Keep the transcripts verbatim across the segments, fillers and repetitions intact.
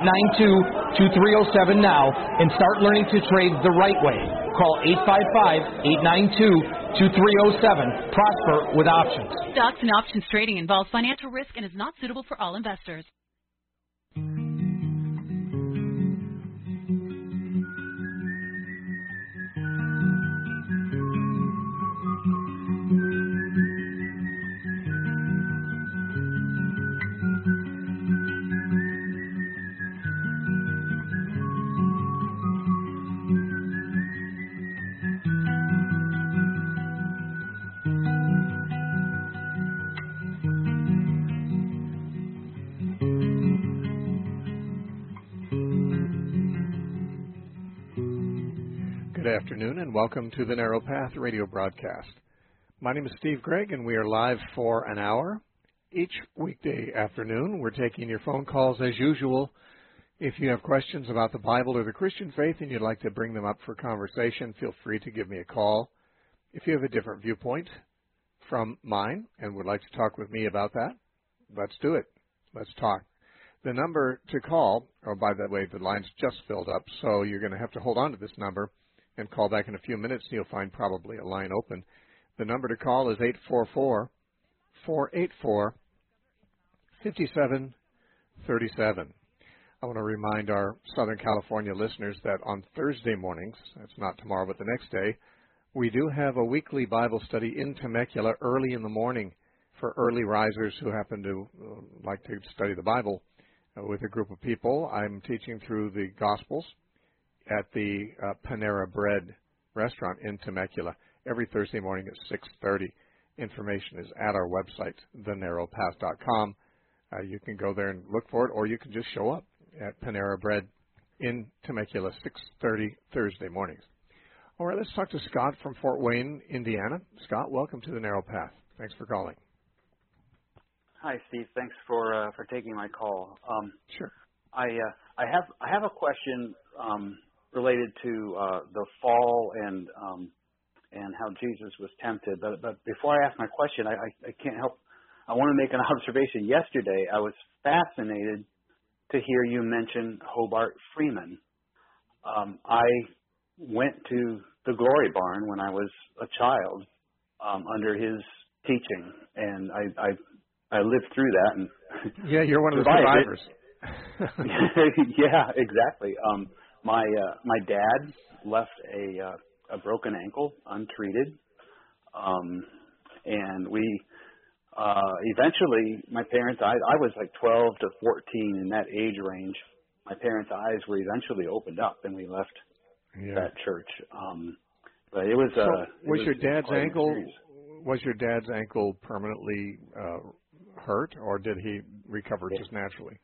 nine two, two three zero seven now and start learning to trade the right way. Call eight five five, eight nine two, two three zero seven. Prosper with options. Stocks and options trading involves financial risk and is not suitable for all investors. Good afternoon and welcome to the Narrow Path radio broadcast. My name is Steve Gregg and we are live for an hour. Each weekday afternoon we're taking your phone calls as usual. If you have questions about the Bible or the Christian faith and you'd like to bring them up for conversation, feel free to give me a call. If you have a different viewpoint from mine and would like to talk with me about that, let's do it. Let's talk. The number to call, oh, by the way, the line's just filled up, so you're going to have to hold on to this number and call back in a few minutes, and you'll find probably a line open. The number to call is eight four four, four eight four, five seven three seven. I want to remind our Southern California listeners that on Thursday mornings, that's not tomorrow but the next day, we do have a weekly Bible study in Temecula early in the morning for early risers who happen to uh, like to study the Bible uh, with a group of people. I'm teaching through the Gospels at the uh, Panera Bread restaurant in Temecula every Thursday morning at six thirty. Information is at our website, the narrow path dot com. Uh, you can go there and look for it, or you can just show up at Panera Bread in Temecula, six thirty Thursday mornings. All right, let's talk to Scott from Fort Wayne, Indiana. Scott, welcome to the Narrow Path. Thanks for calling. Hi, Steve. Thanks for uh, for taking my call. Um, sure. I uh, I have I have a question um, related to uh, the fall and um, and how Jesus was tempted. But but before I ask my question, I, I, I can't help. I want to make an observation. Yesterday, I was fascinated to hear you mention Hobart Freeman. Um, I went to the Glory Barn when I was a child um, under his teaching, and I, I I lived through that. And yeah, you're one of the survivors. Yeah, exactly. Um, my uh, my dad left a uh, a broken ankle untreated, um, and we uh, eventually my parents. I I was like twelve to fourteen in that age range. My parents' eyes were eventually opened up, and we left yeah. that church. Um, but it was. So uh, it was, was your dad's ankle? Experience. Was your dad's ankle permanently uh, hurt, or did he recover yeah. just naturally?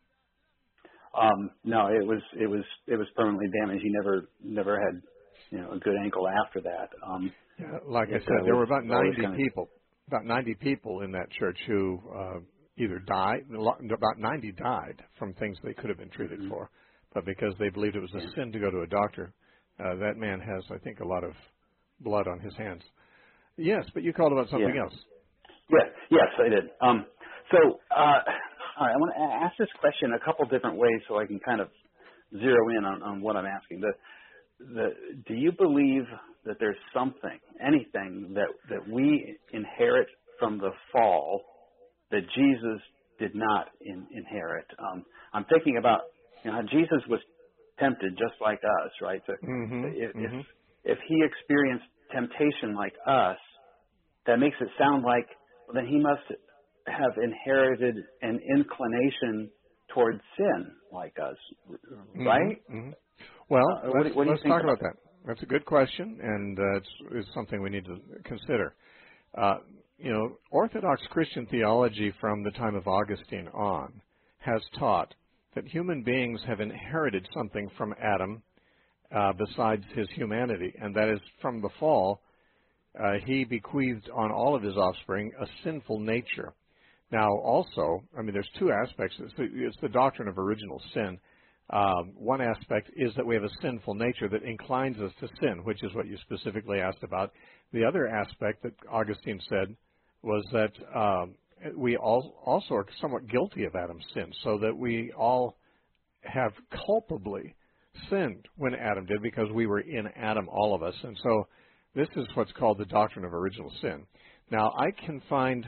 Um, no, it was it was it was permanently damaged. He never never had you know a good ankle after that. Um, yeah, like I said, there were about ninety people, about ninety people in that church who uh, either died. About ninety died from things they could have been treated mm-hmm. for, but because they believed it was a yeah. sin to go to a doctor, uh, that man has, I think, a lot of blood on his hands. Yes, but you called about something yeah. else. Yes, yes, I did. Um, so. Uh, All right, I want to ask this question a couple different ways so I can kind of zero in on, on what I'm asking. The, the, do you believe that there's something, anything that, that we inherit from the fall that Jesus did not in, inherit? Um, I'm thinking about you know, how Jesus was tempted just like us, right? So mm-hmm, if, mm-hmm. if if he experienced temptation like us, that makes it sound like well, then he must have inherited an inclination towards sin like us, right? Mm-hmm, mm-hmm. Well, uh, let's, what, what let's think talk about about that. That's a good question, and uh, it's, it's something we need to consider. Uh, you know, Orthodox Christian theology from the time of Augustine on has taught that human beings have inherited something from Adam uh, besides his humanity, and that is from the fall, uh, he bequeathed on all of his offspring a sinful nature. Now, also, I mean, there's two aspects. It's the, it's the doctrine of original sin. Um, one aspect is that we have a sinful nature that inclines us to sin, which is what you specifically asked about. The other aspect that Augustine said was that um, we all also are somewhat guilty of Adam's sin, so that we all have culpably sinned when Adam did, because we were in Adam, all of us. And so this is what's called the doctrine of original sin. Now, I can find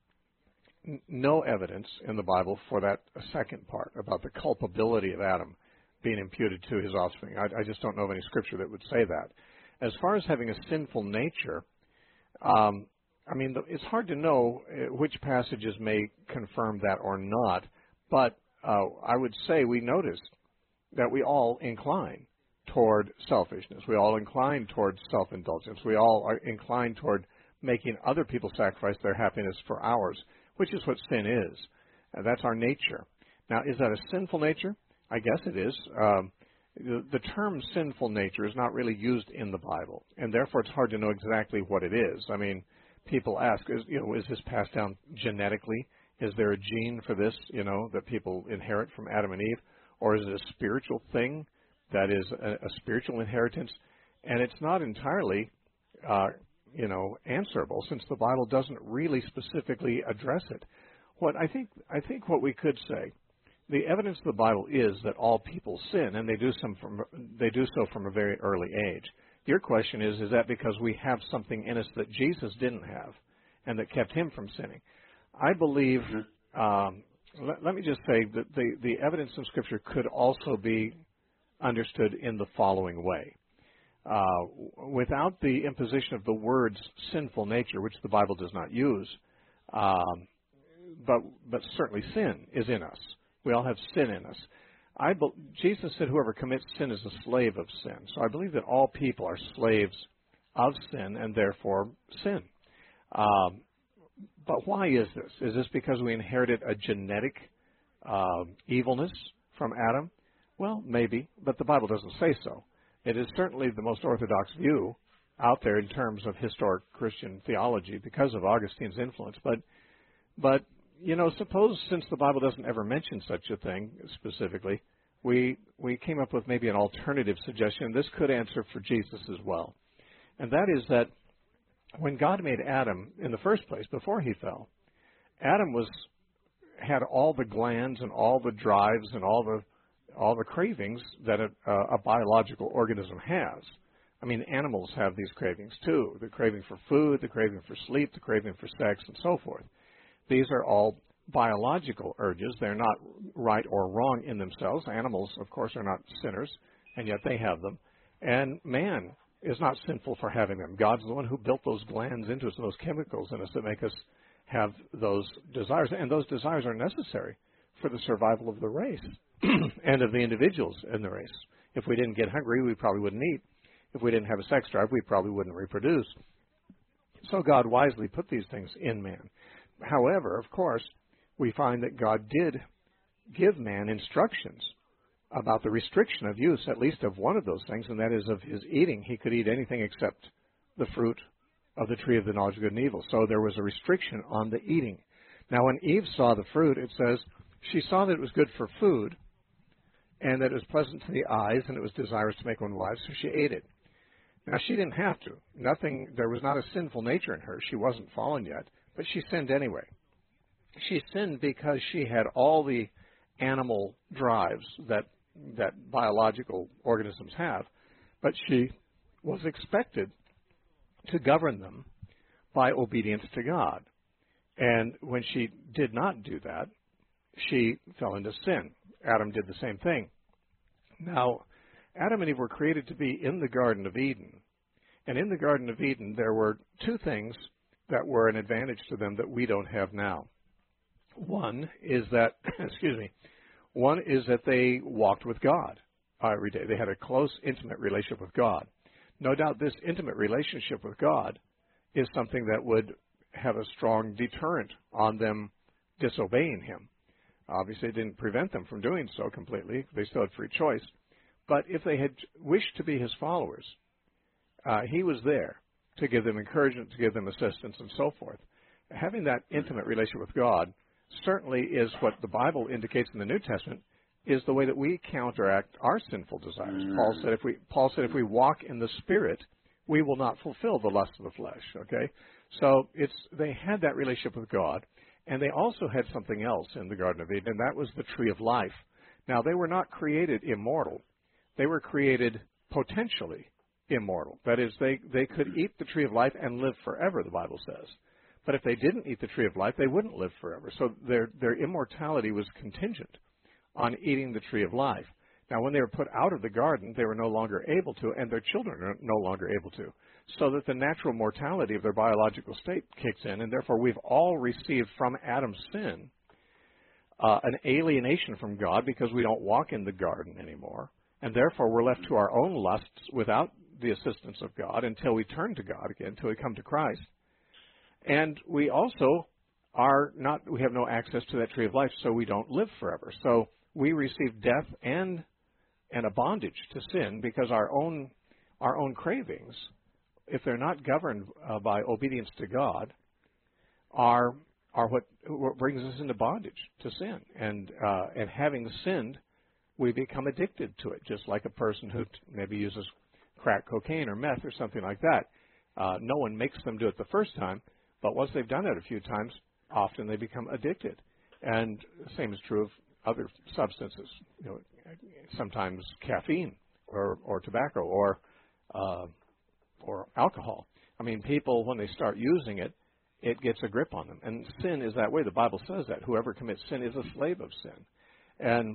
n- no evidence in the Bible for that second part about the culpability of Adam being imputed to his offspring. I, I just don't know of any scripture that would say that. As far as having a sinful nature, um, I mean, it's hard to know which passages may confirm that or not, but uh, I would say we noticed that we all incline toward selfishness. We all incline toward self-indulgence. We all are inclined toward making other people sacrifice their happiness for ours, which is what sin is. And that's our nature. Now, is that a sinful nature? I guess it is. Um, the, the term sinful nature is not really used in the Bible, and therefore it's hard to know exactly what it is. I mean, people ask, is, you know, is this passed down genetically? Is there a gene for this, you know, that people inherit from Adam and Eve? Or is it a spiritual thing that is a, a spiritual inheritance? And it's not entirely, uh, you know, answerable, since the Bible doesn't really specifically address it. What I think, I think what we could say, the evidence of the Bible is that all people sin, and they do some from they do so from a very early age. Your question is, is that because we have something in us that Jesus didn't have, and that kept him from sinning? I believe. Um, let, let me just say that the the evidence in Scripture could also be understood in the following way. Uh, without the imposition of the words sinful nature, which the Bible does not use, um, but but certainly sin is in us. We all have sin in us. I be, Jesus said whoever commits sin is a slave of sin. So I believe that all people are slaves of sin and therefore sin. Um, but why is this? Is this because we inherited a genetic uh, evilness from Adam? Well, maybe, but the Bible doesn't say so. It is certainly the most orthodox view out there in terms of historic Christian theology because of Augustine's influence. But, but you know, suppose since the Bible doesn't ever mention such a thing specifically, we we came up with maybe an alternative suggestion. This could answer for Jesus as well. And that is that when God made Adam in the first place, before he fell, Adam was had all the glands and all the drives and all the all the cravings that a, a biological organism has. I mean, animals have these cravings too. The craving for food, the craving for sleep, the craving for sex, and so forth. These are all biological urges. They're not right or wrong in themselves. Animals, of course, are not sinners, and yet they have them. And man is not sinful for having them. God's the one who built those glands into us, those chemicals in us that make us have those desires. And those desires are necessary for the survival of the race and of the individuals in the race. If we didn't get hungry, we probably wouldn't eat. If we didn't have a sex drive, we probably wouldn't reproduce. So God wisely put these things in man. However, of course, we find that God did give man instructions about the restriction of use, at least of one of those things, and that is of his eating. He could eat anything except the fruit of the tree of the knowledge of good and evil. So there was a restriction on the eating. Now, when Eve saw the fruit, it says she saw that it was good for food and that it was pleasant to the eyes and it was desirous to make one wise, so she ate it. Now, she didn't have to. Nothing. There was not a sinful nature in her. She wasn't fallen yet. But she sinned anyway. She sinned because she had all the animal drives that that biological organisms have, but she was expected to govern them by obedience to God. And when she did not do that, she fell into sin. Adam did the same thing. Now, Adam and Eve were created to be in the Garden of Eden. And in the Garden of Eden, there were two things that were an advantage to them that we don't have now. One is that, excuse me, one is that they walked with God every day. They had a close, intimate relationship with God. No doubt this intimate relationship with God is something that would have a strong deterrent on them disobeying him. Obviously, it didn't prevent them from doing so completely. They still had free choice. But if they had wished to be his followers, uh, he was there to give them encouragement, to give them assistance, and so forth. Having that intimate relationship with God certainly is what the Bible indicates in the New Testament is the way that we counteract our sinful desires. Mm. Paul said if we Paul said if we walk in the Spirit, we will not fulfill the lust of the flesh. Okay, so it's they had that relationship with God, and they also had something else in the Garden of Eden, and that was the tree of life. Now, they were not created immortal. They were created potentially immortal. That is, they, they could eat the tree of life and live forever, the Bible says. But if they didn't eat the tree of life, they wouldn't live forever. So their, their immortality was contingent on eating the tree of life. Now, when they were put out of the garden, they were no longer able to, and their children are no longer able to, so that the natural mortality of their biological state kicks in, and therefore we've all received from Adam's sin uh, an alienation from God because we don't walk in the garden anymore, and therefore we're left to our own lusts without the assistance of God until we turn to God again, until we come to Christ. And we also are not, we have no access to that tree of life, so we don't live forever. So we receive death and and a bondage to sin because our own our own cravings, if they're not governed uh, by obedience to God, are are what, what brings us into bondage to sin. And uh, and having sinned, we become addicted to it, just like a person who t- maybe uses crack cocaine or meth or something like that. Uh, no one makes them do it the first time, but once they've done it a few times, often they become addicted. And the same is true of other substances, you know, sometimes caffeine or, or tobacco or uh, or alcohol. I mean, people, when they start using it, it gets a grip on them. And sin is that way. The Bible says that. Whoever commits sin is a slave of sin. And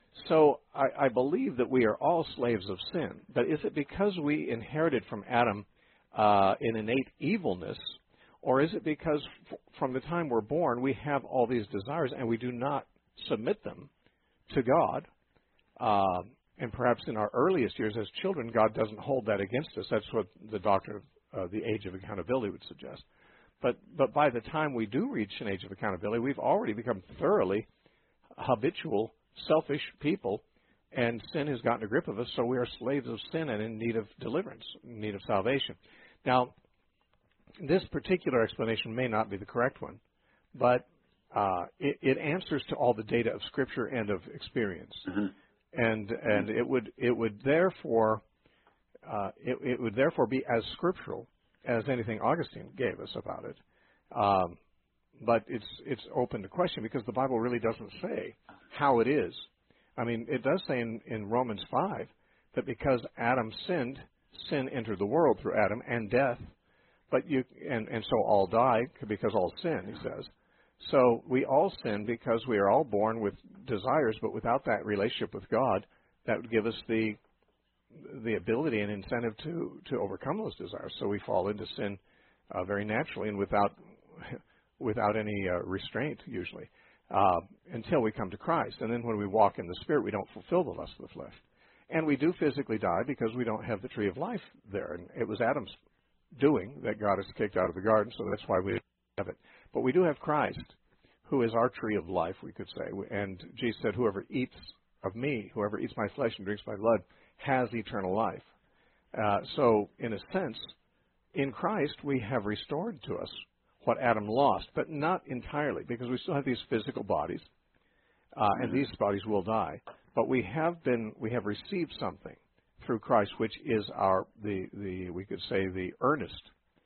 so I, I believe that we are all slaves of sin. But is it because we inherited from Adam uh, an innate evilness, or is it because f- from the time we're born we have all these desires and we do not submit them to God? Uh, and perhaps in our earliest years as children, God doesn't hold that against us. That's what the doctrine of uh, the age of accountability would suggest. But but by the time we do reach an age of accountability, we've already become thoroughly habitual, selfish people, and sin has gotten a grip of us, so we are slaves of sin and in need of deliverance, in need of salvation. Now, this particular explanation may not be the correct one, but uh, it, it answers to all the data of Scripture and of experience. Mm-hmm. And and it would it would therefore uh, it, it would therefore be as scriptural as anything Augustine gave us about it. Um, but it's it's open to question because the Bible really doesn't say how it is. I mean, it does say in, in Romans five that because Adam sinned, sin entered the world through Adam and death. But you and, and so all die because all sin, he says. So we all sin because we are all born with desires, but without that relationship with God, that would give us the the ability and incentive to, to overcome those desires. So we fall into sin uh, very naturally and without without any uh, restraint usually uh, until we come to Christ. And then when we walk in the Spirit, we don't fulfill the lust of the flesh. And we do physically die because we don't have the tree of life there. And it was Adam's doing that got us kicked out of the garden, so that's why we have it. But we do have Christ, who is our tree of life, we could say. And Jesus said, whoever eats of me, whoever eats my flesh and drinks my blood, has eternal life. Uh, so, in a sense, in Christ, we have restored to us what Adam lost, but not entirely, because we still have these physical bodies, uh, and these bodies will die. But we have been, we have received something through Christ, which is our, the, the we could say, the earnest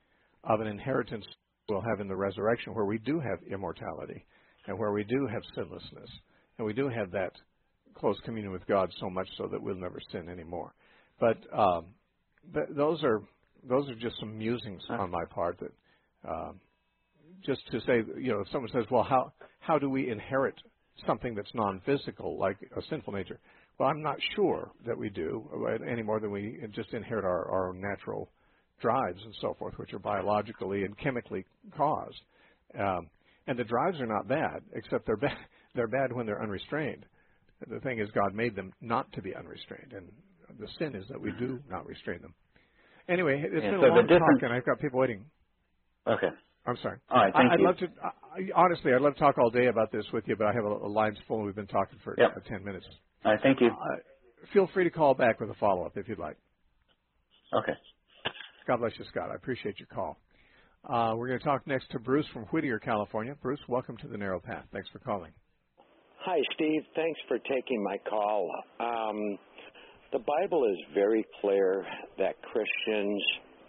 of an inheritance we'll have in the resurrection, where we do have immortality, and where we do have sinlessness, and we do have that close communion with God so much so that we'll never sin anymore. But um, th- those are those are just some musings on my part. That um, just to say, you know, if someone says, "Well, how how do we inherit something that's non-physical, like a sinful nature?" Well, I'm not sure that we do any more than we just inherit our, our own natural drives and so forth, which are biologically and chemically caused. Um, and the drives are not bad, except they're bad. They're bad when they're unrestrained. The thing is, God made them not to be unrestrained, and the sin is that we do not restrain them. Anyway, it's yeah, been so a long different... talk, and I've got people waiting. Okay. I'm sorry. All right, thank I, I'd you. love to, I, honestly, I'd love to talk all day about this with you, but I have a, a line's full, and we've been talking for yep. uh, ten minutes. All right, thank you. Uh, feel free to call back with a follow-up if you'd like. Okay. God bless you, Scott. I appreciate your call. Uh, we're going to talk next to Bruce from Whittier, California. Bruce, welcome to the Narrow Path. Thanks for calling. Hi, Steve. Thanks for taking my call. Um, the Bible is very clear that Christians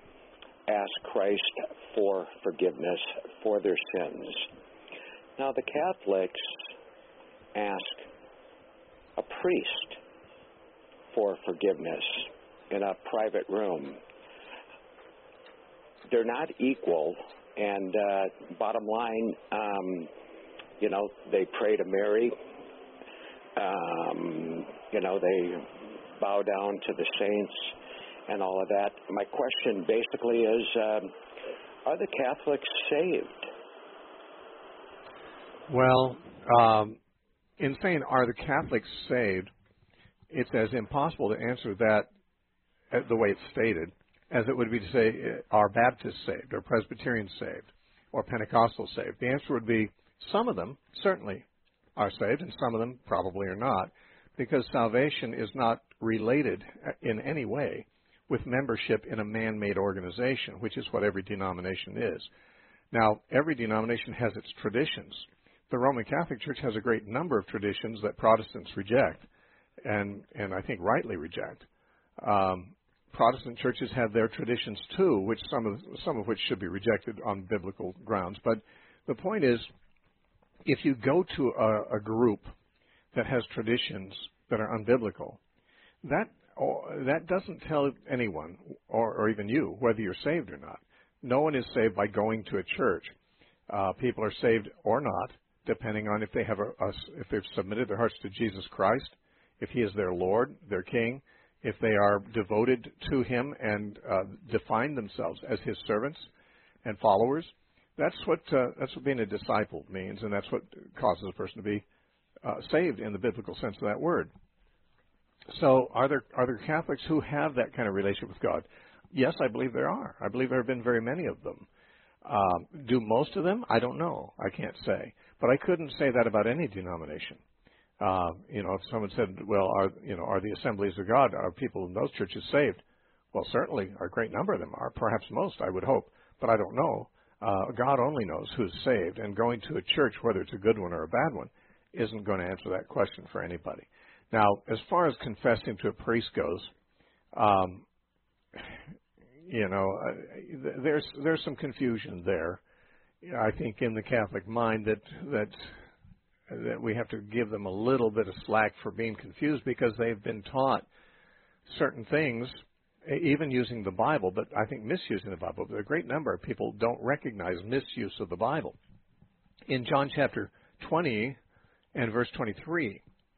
ask Christ for forgiveness for their sins. Now, the Catholics ask a priest for forgiveness in a private room. They're not equal, and uh, bottom line, um, you know, they pray to Mary. Um, you know, they bow down to the saints and all of that. My question basically is, um, are the Catholics saved? Well, um, in saying, are the Catholics saved, it's as impossible to answer that the way it's stated as it would be to say, are Baptists saved, or Presbyterians saved, or Pentecostal saved? The answer would be some of them certainly are saved, and some of them probably are not, because salvation is not related in any way with membership in a man-made organization, which is what every denomination is. Now, every denomination has its traditions. The Roman Catholic Church has a great number of traditions that Protestants reject, and, and I think rightly reject. Um, Protestant churches have their traditions too, which some of some of which should be rejected on biblical grounds. But the point is, if you go to a, a group that has traditions that are unbiblical, that that doesn't tell anyone, or, or even you, whether you're saved or not. No one is saved by going to a church. Uh, people are saved or not, depending on if they have a, a, if they've submitted their hearts to Jesus Christ, if He is their Lord, their King, if they are devoted to Him and uh, define themselves as His servants and followers. That's what uh, that's what being a disciple means, and that's what causes a person to be uh, saved in the biblical sense of that word. So, are there are there Catholics who have that kind of relationship with God? Yes, I believe there are. I believe there have been very many of them. Um, do most of them? I don't know. I can't say. But I couldn't say that about any denomination. Uh, you know, if someone said, well, are, you know, are the Assemblies of God, are people in those churches saved? Well, certainly a great number of them are, perhaps most, I would hope, but I don't know. Uh, God only knows who's saved, and going to a church, whether it's a good one or a bad one, isn't going to answer that question for anybody. Now, as far as confessing to a priest goes, um, you know, uh, there's there's some confusion there. I think in the Catholic mind that that that we have to give them a little bit of slack for being confused, because they've been taught certain things, even using the Bible, but I think misusing the Bible. But a great number of people don't recognize misuse of the Bible. In John chapter twenty and verse twenty-three,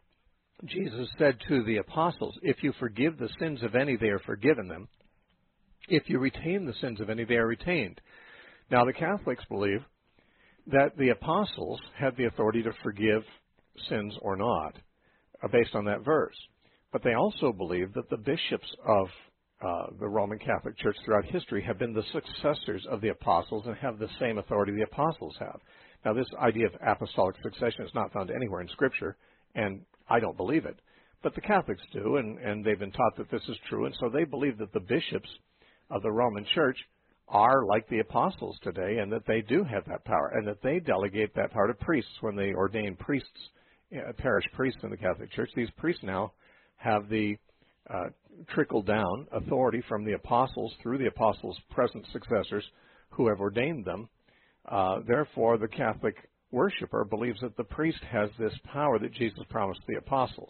Jesus said to the apostles, if you forgive the sins of any, they are forgiven them. If you retain the sins of any, they are retained. Now, the Catholics believe that the apostles had the authority to forgive sins or not, uh, based on that verse. But they also believe that the bishops of uh, the Roman Catholic Church throughout history have been the successors of the apostles and have the same authority the apostles have. Now, this idea of apostolic succession is not found anywhere in Scripture, and I don't believe it. But the Catholics do, and, and they've been taught that this is true, and so they believe that the bishops of the Roman Church are like the apostles today, and that they do have that power, and that they delegate that power to priests when they ordain priests, uh, parish priests in the Catholic Church. These priests now have the uh, trickle-down authority from the apostles through the apostles' present successors who have ordained them. Uh, therefore, the Catholic worshiper believes that the priest has this power that Jesus promised the apostles.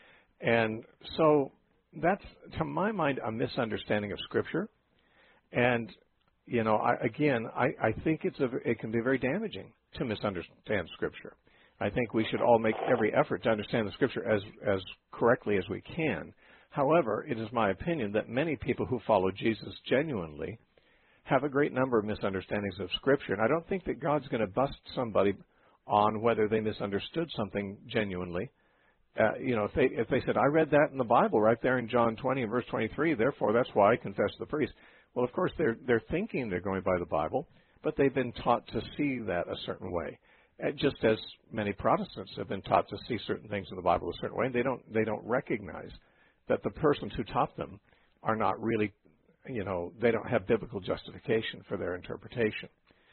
And so that's, to my mind, a misunderstanding of Scripture. And, you know, I, again, I, I think it's a, it can be very damaging to misunderstand Scripture. I think we should all make every effort to understand the Scripture as, as correctly as we can. However, it is my opinion that many people who follow Jesus genuinely have a great number of misunderstandings of Scripture. And I don't think that God's going to bust somebody on whether they misunderstood something genuinely. Uh, you know, if they if they said, I read that in the Bible right there in John twenty and verse twenty-three, therefore that's why I confess to the priest. Well, of course, they're they're thinking they're going by the Bible, but they've been taught to see that a certain way. Uh, just as many Protestants have been taught to see certain things in the Bible a certain way, and they don't they don't recognize that the persons who taught them are not really, you know, they don't have biblical justification for their interpretation.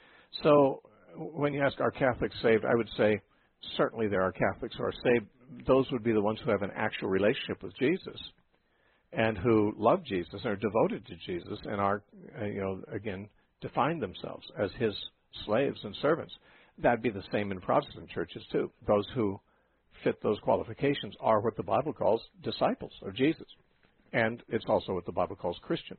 So when you ask, are Catholics saved, I would say certainly there are Catholics who are saved. Those would be the ones who have an actual relationship with Jesus and who love Jesus and are devoted to Jesus and are, uh, you know, again, define themselves as His slaves and servants. That'd be the same in Protestant churches too. Those who fit those qualifications are what the Bible calls disciples of Jesus. And it's also what the Bible calls Christians.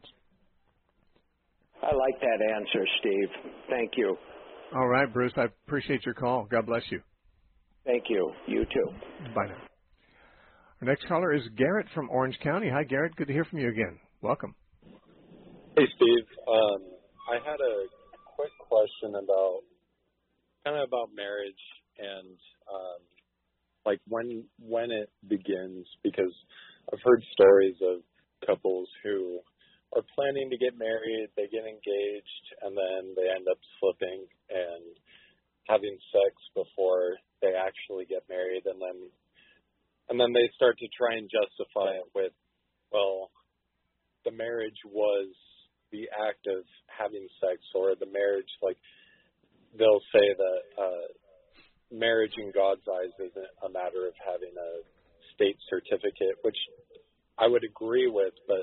I like that answer, Steve. Thank you. All right, Bruce, I appreciate your call. God bless you. Thank you. You too. Bye now. Our next caller is Garrett from Orange County. Hi, Garrett. Good to hear from you again. Welcome. Hey, Steve. Um, I had a quick question about kind of about marriage and um, like when when it begins, because I've heard stories of couples who are planning to get married, they get engaged, and then they end up slipping and having sex before they actually get married, and then and then they start to try and justify it with, well, the marriage was the act of having sex, or the marriage, like they'll say that uh, marriage in God's eyes isn't a matter of having a state certificate, which I would agree with, but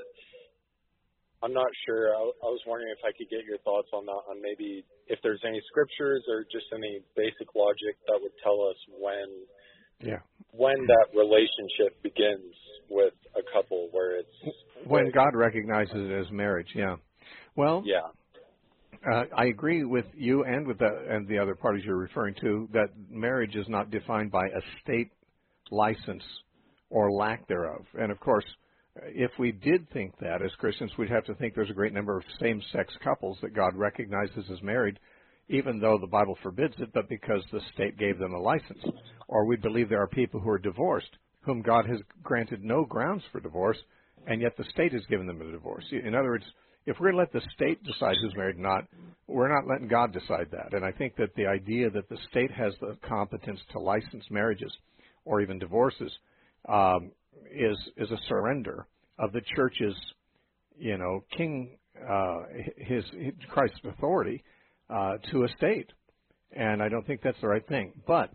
I'm not sure. I, I was wondering if I could get your thoughts on that, on maybe if there's any scriptures or just any basic logic that would tell us when yeah. when that relationship begins with a couple where it's... When God recognizes it as marriage, yeah. Well, yeah. Uh, I agree with you and with the, and the other parties you're referring to that marriage is not defined by a state license or lack thereof. And, of course, if we did think that as Christians, we'd have to think there's a great number of same-sex couples that God recognizes as married, even though the Bible forbids it, but because the state gave them a license. Or we believe there are people who are divorced, whom God has granted no grounds for divorce, and yet the state has given them a divorce. In other words, if we're going to let the state decide who's married or not, we're not letting God decide that. And I think that the idea that the state has the competence to license marriages or even divorces um, is is a surrender of the church's, you know, king, uh, his, his Christ's authority uh, to a state. And I don't think that's the right thing. But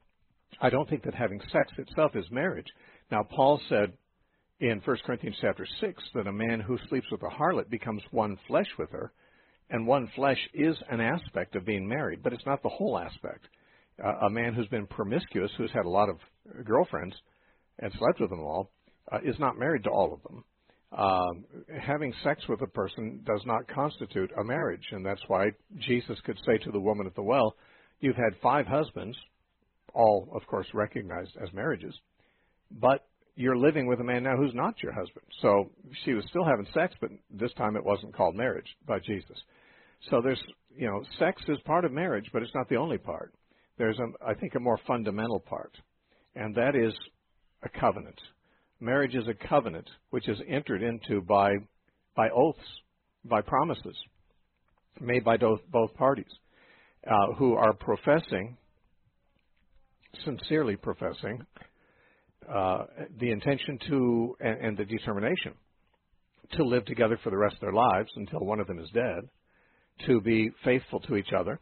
I don't think that having sex itself is marriage. Now, Paul said in First Corinthians chapter six that a man who sleeps with a harlot becomes one flesh with her, and one flesh is an aspect of being married, but it's not the whole aspect. Uh, a man who's been promiscuous, who's had a lot of girlfriends and slept with them all, uh, is not married to all of them. Um, having sex with a person does not constitute a marriage, and that's why Jesus could say to the woman at the well, you've had five husbands, all, of course, recognized as marriages, but you're living with a man now who's not your husband. So she was still having sex, but this time it wasn't called marriage by Jesus. So there's, you know, sex is part of marriage, but it's not the only part. There's, a, I think, a more fundamental part, and that is a covenant. Marriage is a covenant which is entered into by by oaths, by promises made by both, both parties uh, who are professing, sincerely professing, uh, the intention to and, and the determination to live together for the rest of their lives until one of them is dead, to be faithful to each other,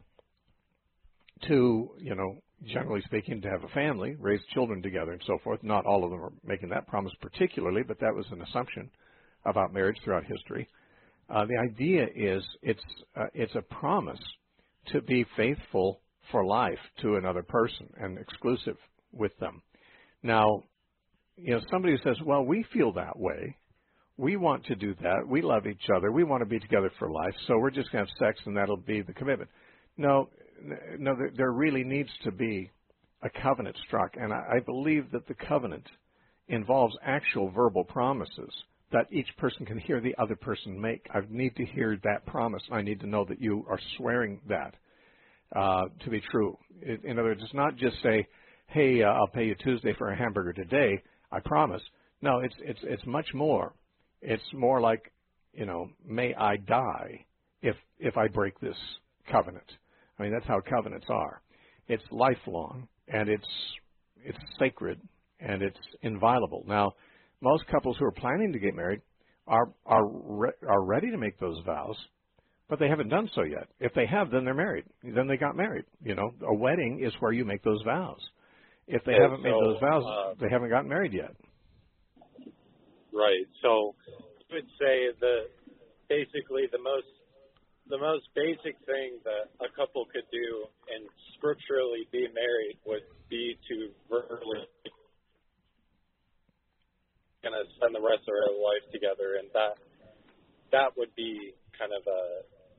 to, you know, generally speaking, to have a family, raise children together and so forth. Not all of them are making that promise particularly, but that was an assumption about marriage throughout history. Uh, the idea is it's uh, it's a promise to be faithful for life to another person and exclusive with them. Now, you know, somebody who says, well, we feel that way. We want to do that. We love each other. We want to be together for life, so we're just going to have sex and that'll be the commitment. No, no, there really needs to be a covenant struck, and I believe that the covenant involves actual verbal promises that each person can hear the other person make. I need to hear that promise. I need to know that you are swearing that uh, to be true. In other words, it's not just say, hey, uh, I'll pay you Tuesday for a hamburger today, I promise. No, it's it's it's much more. It's more like, you know, may I die if if I break this covenant. I mean, that's how covenants are. It's lifelong, and it's it's sacred, and it's inviolable. Now, most couples who are planning to get married are are re- are ready to make those vows, but they haven't done so yet. If they have, then they're married. Then they got married. You know, a wedding is where you make those vows. If they okay, haven't so, made those vows, uh, they haven't gotten married yet. Right. So you would say that basically the most the most basic thing that a couple could do and scripturally be married would be to verbally going to spend the rest of our life together, and that that would be kind of a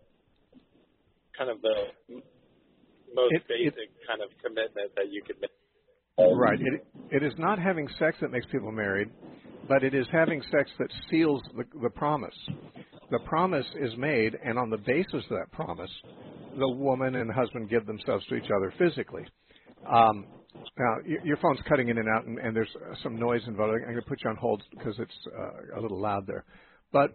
kind of the most it, basic it, kind of commitment that you could make. Right. It, it is not having sex that makes people married, but it is having sex that seals the, the promise. The promise is made, and on the basis of that promise, the woman and husband give themselves to each other physically. Um, now, your, your phone's cutting in and out, and, and there's some noise involved. I'm going to put you on hold because it's uh, a little loud there. But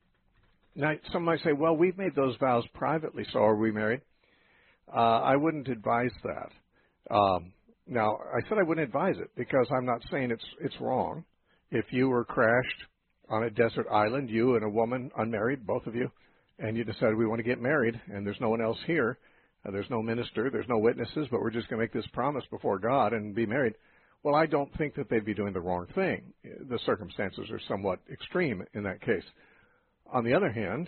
now some might say, well, we've made those vows privately, so are we married? Uh, I wouldn't advise that. Um, now, I said I wouldn't advise it because I'm not saying it's it's wrong. If you were crashed on a desert island, you and a woman, unmarried, both of you, and you decided we want to get married, and there's no one else here, uh, there's no minister, there's no witnesses, but we're just going to make this promise before God and be married, well, I don't think that they'd be doing the wrong thing. The circumstances are somewhat extreme in that case. On the other hand,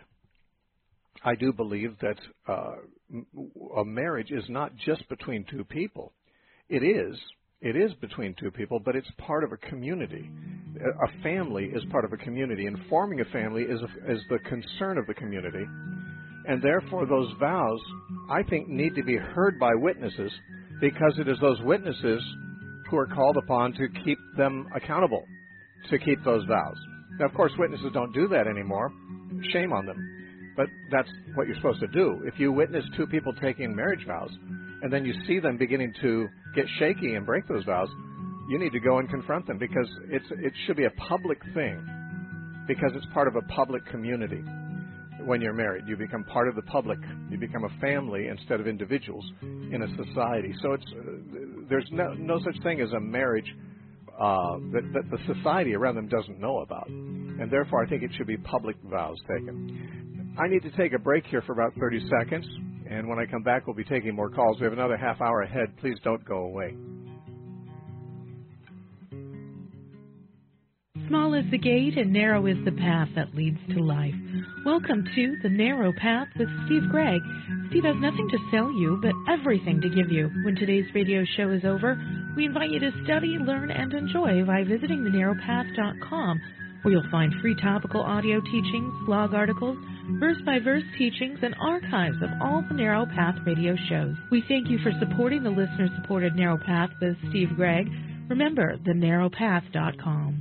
I do believe that uh, a marriage is not just between two people. It is. It is between two people, but it's part of a community. A family is part of a community, and forming a family is, a, is the concern of the community. And therefore, those vows, I think, need to be heard by witnesses because it is those witnesses who are called upon to keep them accountable, to keep those vows. Now, of course, witnesses don't do that anymore. Shame on them. But that's what you're supposed to do. If you witness two people taking marriage vows, and then you see them beginning to get shaky and break those vows, you need to go and confront them because it's it should be a public thing because it's part of a public community. When you're married, you become part of the public. You become a family instead of individuals in a society. So it's uh, there's no, no such thing as a marriage uh, that, that the society around them doesn't know about. And therefore, I think it should be public vows taken. I need to take a break here for about thirty seconds. And when I come back, we'll be taking more calls. We have another half hour ahead. Please don't go away. Small is the gate and narrow is the path that leads to life. Welcome to The Narrow Path with Steve Gregg. Steve has nothing to sell you, but everything to give you. When today's radio show is over, we invite you to study, learn, and enjoy by visiting the narrow path dot com, where you'll find free topical audio teachings, blog articles, verse-by-verse teachings, and archives of all the Narrow Path radio shows. We thank you for supporting the listener-supported Narrow Path with Steve Gregg. Remember, the narrow path dot com.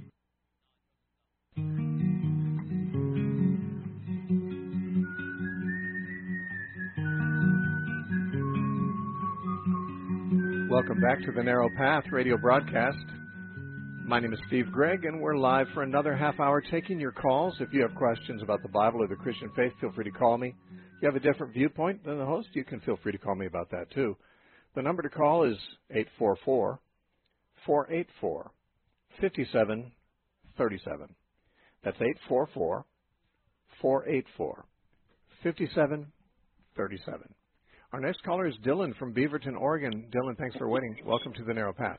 Welcome back to the Narrow Path radio broadcast. My name is Steve Gregg, and we're live for another half hour taking your calls. If you have questions about the Bible or the Christian faith, feel free to call me. If you have a different viewpoint than the host, you can feel free to call me about that too. The number to call is eight four four, four eight four, five seven three seven. That's eight four four, four eight four, five seven three seven. Our next caller is Dylan from Beaverton, Oregon. Dylan, thanks for waiting. Welcome to the Narrow Path.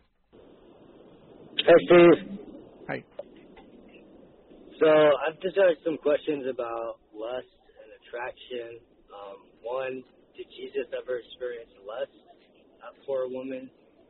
Hey, Steve. Hi. So I've just got some questions about lust and attraction. Um, one, did Jesus ever experience lust for a woman?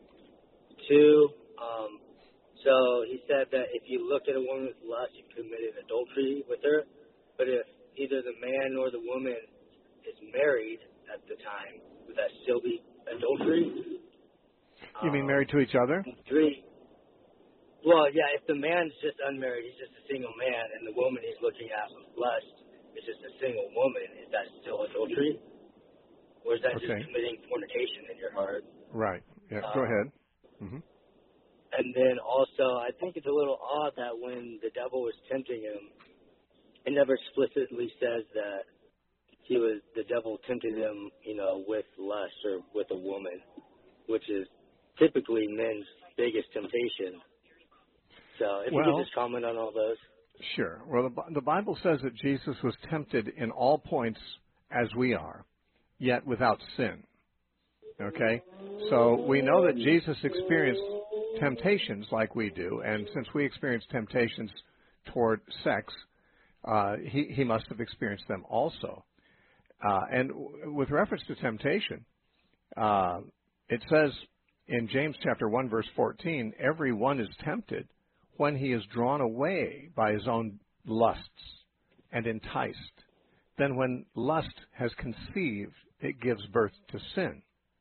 Two, um, so he said that if you look at a woman with lust, you committed adultery with her. But if either the man or the woman is married at the time, would that still be adultery? You mean married to each other? Three. Well, yeah, if the man's just unmarried, he's just a single man, and the woman he's looking at with lust is just a single woman, is that still adultery? Or is that okay. just committing fornication in your heart? Right. Yeah, um, go ahead. Mm-hmm. And then also, I think it's a little odd that when the devil was tempting him, it never explicitly says that he was the devil tempted him, you know, with lust or with a woman, which is typically men's biggest temptation. So if well, you could just comment on all those. Sure. Well, the, the Bible says that Jesus was tempted in all points as we are, yet without sin. Okay? So we know that Jesus experienced temptations like we do, and since we experience temptations toward sex, uh, he, he must have experienced them also. Uh, and w- with reference to temptation, uh, it says in James chapter one, verse fourteen, every one is tempted when he is drawn away by his own lusts and enticed. Then when lust has conceived, it gives birth to sin.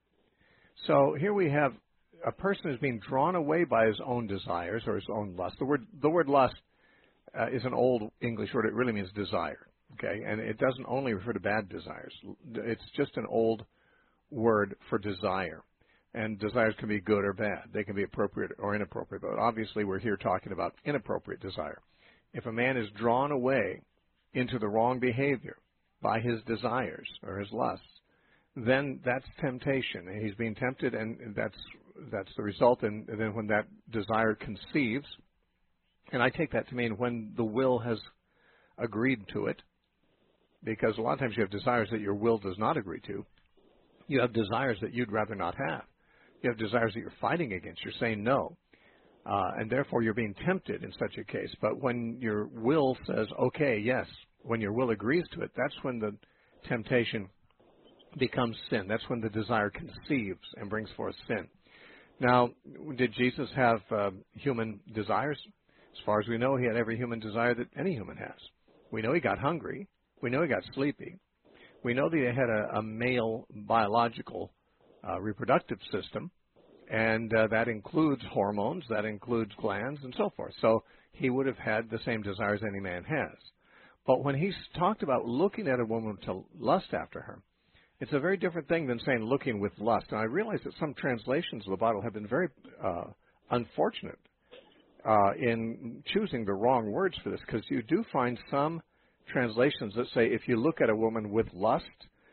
So here we have a person who's being drawn away by his own desires or his own lust. The word, the word lust uh, is an old English word. It really means desire, okay? And it doesn't only refer to bad desires. It's just an old word for desire. And desires can be good or bad. They can be appropriate or inappropriate. But obviously we're here talking about inappropriate desire. If a man is drawn away into the wrong behavior by his desires or his lusts, then that's temptation. And he's being tempted, and that's that's the result. And then when that desire conceives, and I take that to mean when the will has agreed to it, because a lot of times you have desires that your will does not agree to. You have desires that you'd rather not have. You have desires that you're fighting against. You're saying no. Uh, and therefore you're being tempted in such a case. But when your will says, okay, yes, when your will agrees to it, that's when the temptation becomes sin. That's when the desire conceives and brings forth sin. Now, did Jesus have uh, human desires? As far as we know, he had every human desire that any human has. We know he got hungry. We know he got sleepy. We know that he had a, a male biological uh, reproductive system, and uh, that includes hormones, that includes glands, and so forth. So he would have had the same desires any man has. But when he's talked about looking at a woman to lust after her, it's a very different thing than saying looking with lust. And I realize that some translations of the Bible have been very uh, unfortunate uh, in choosing the wrong words for this, because you do find some translations that say if you look at a woman with lust,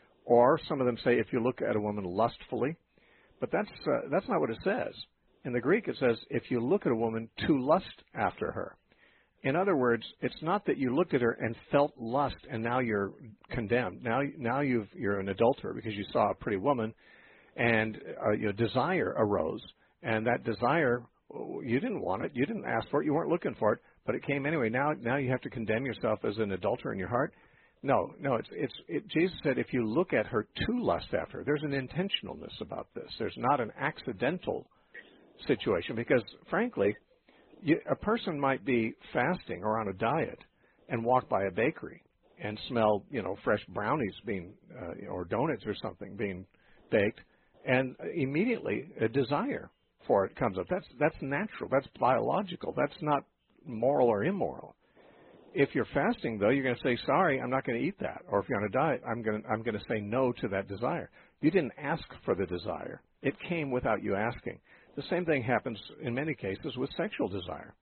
or some of them say if you look at a woman lustfully. But that's uh, that's not what it says. In the Greek, it says if you look at a woman to lust after her. In other words, it's not that you looked at her and felt lust and now you're condemned. Now, now you've, you're an adulterer because you saw a pretty woman, and uh, your desire arose, and that desire, you didn't want it, you didn't ask for it, you weren't looking for it, but it came anyway. Now, now you have to condemn yourself as an adulterer in your heart. No, no. It's it's. It, Jesus said if you look at her to lust after her, there's an intentionalness about this. There's not an accidental situation, because frankly, you, a person might be fasting or on a diet and walk by a bakery and smell, you know, fresh brownies being uh, or donuts or something being baked, and immediately a desire for it comes up. That's that's natural. That's biological. That's not moral or immoral. If you're fasting, though, you're going to say, sorry, I'm not going to eat that. Or if you're on a diet, I'm going to, I'm going to say no to that desire. You didn't ask for the desire. It came without you asking. The same thing happens in many cases with sexual desire.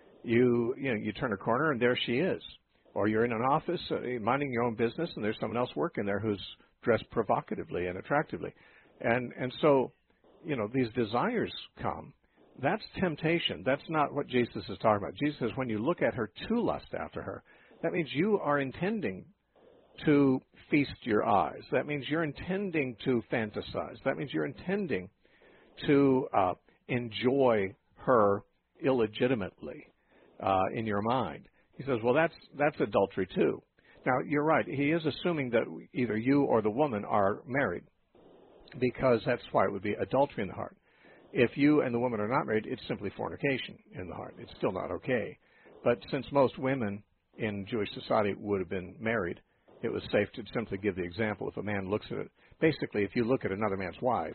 You, you know, you turn a corner and there she is. Or you're in an office uh, minding your own business and there's someone else working there who's dressed provocatively and attractively. And, and so, you know, these desires come. That's temptation. That's not what Jesus is talking about. Jesus says when you look at her to lust after her, that means you are intending to feast your eyes. That means you're intending to fantasize. That means you're intending to uh, enjoy her illegitimately uh, in your mind. He says, well, that's that's adultery too. Now, you're right. He is assuming that either you or the woman are married, because that's why it would be adultery in the heart. If you and the woman are not married, it's simply fornication in the heart. It's still not okay. But since most women in Jewish society would have been married, it was safe to simply give the example. If a man looks at it, basically, if you look at another man's wife,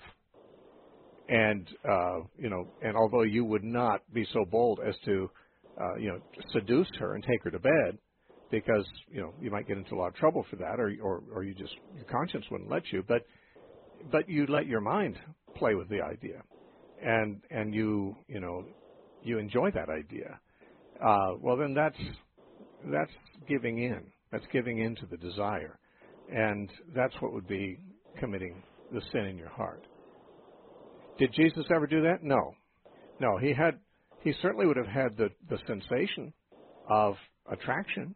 and uh, you know, and although you would not be so bold as to, uh, you know, seduce her and take her to bed, because you know you might get into a lot of trouble for that, or or, or you just your conscience wouldn't let you, but but you let your mind play with the idea. And and you you know you enjoy that idea, uh, well then that's that's giving in. That's giving in to the desire, and that's what would be committing the sin in your heart. Did Jesus ever do that? No, no. He had he certainly would have had the, the sensation of attraction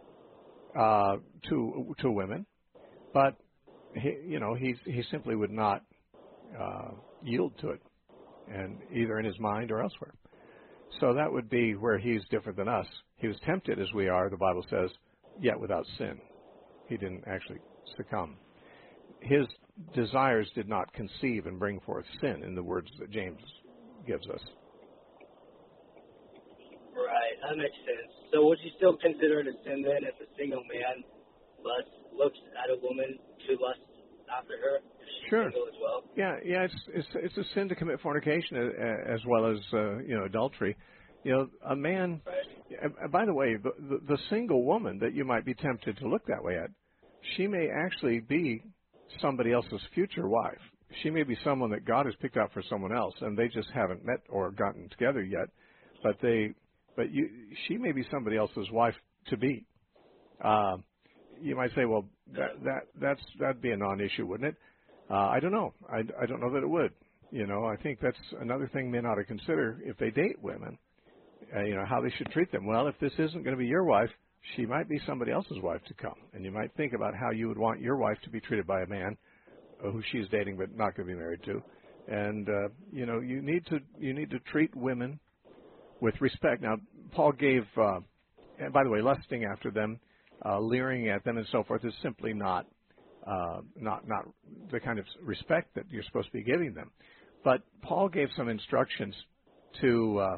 uh, to to women, but he you know he he simply would not uh, yield to it. And either in his mind or elsewhere. So that would be where he's different than us. He was tempted as we are, the Bible says, yet without sin. He didn't actually succumb. His desires did not conceive and bring forth sin, in the words that James gives us. Right, that makes sense. So would you still consider it a sin then if a single man lust, looks at a woman to lust after her? If she's Sure. single as well? Yeah, yeah, it's it's it's a sin to commit fornication as well as uh, you know adultery. You know, a man. Right. By the way, the, the the single woman that you might be tempted to look that way at, she may actually be somebody else's future wife. She may be someone that God has picked out for someone else, and they just haven't met or gotten together yet. But they, but you, she may be somebody else's wife to be. Uh, you might say, well, that that that's that'd be a non-issue, wouldn't it? Uh, I don't know. I, I don't know that it would. You know, I think that's another thing men ought to consider if they date women. Uh, you know, how they should treat them. Well, if this isn't going to be your wife, she might be somebody else's wife to come, and you might think about how you would want your wife to be treated by a man uh, who she's dating but not going to be married to. And uh, you know, you need to you need to treat women with respect. Now, Paul gave, uh, and by the way, lusting after them, uh, leering at them, and so forth is simply not uh, not not the kind of respect that you're supposed to be giving them. But Paul gave some instructions to uh,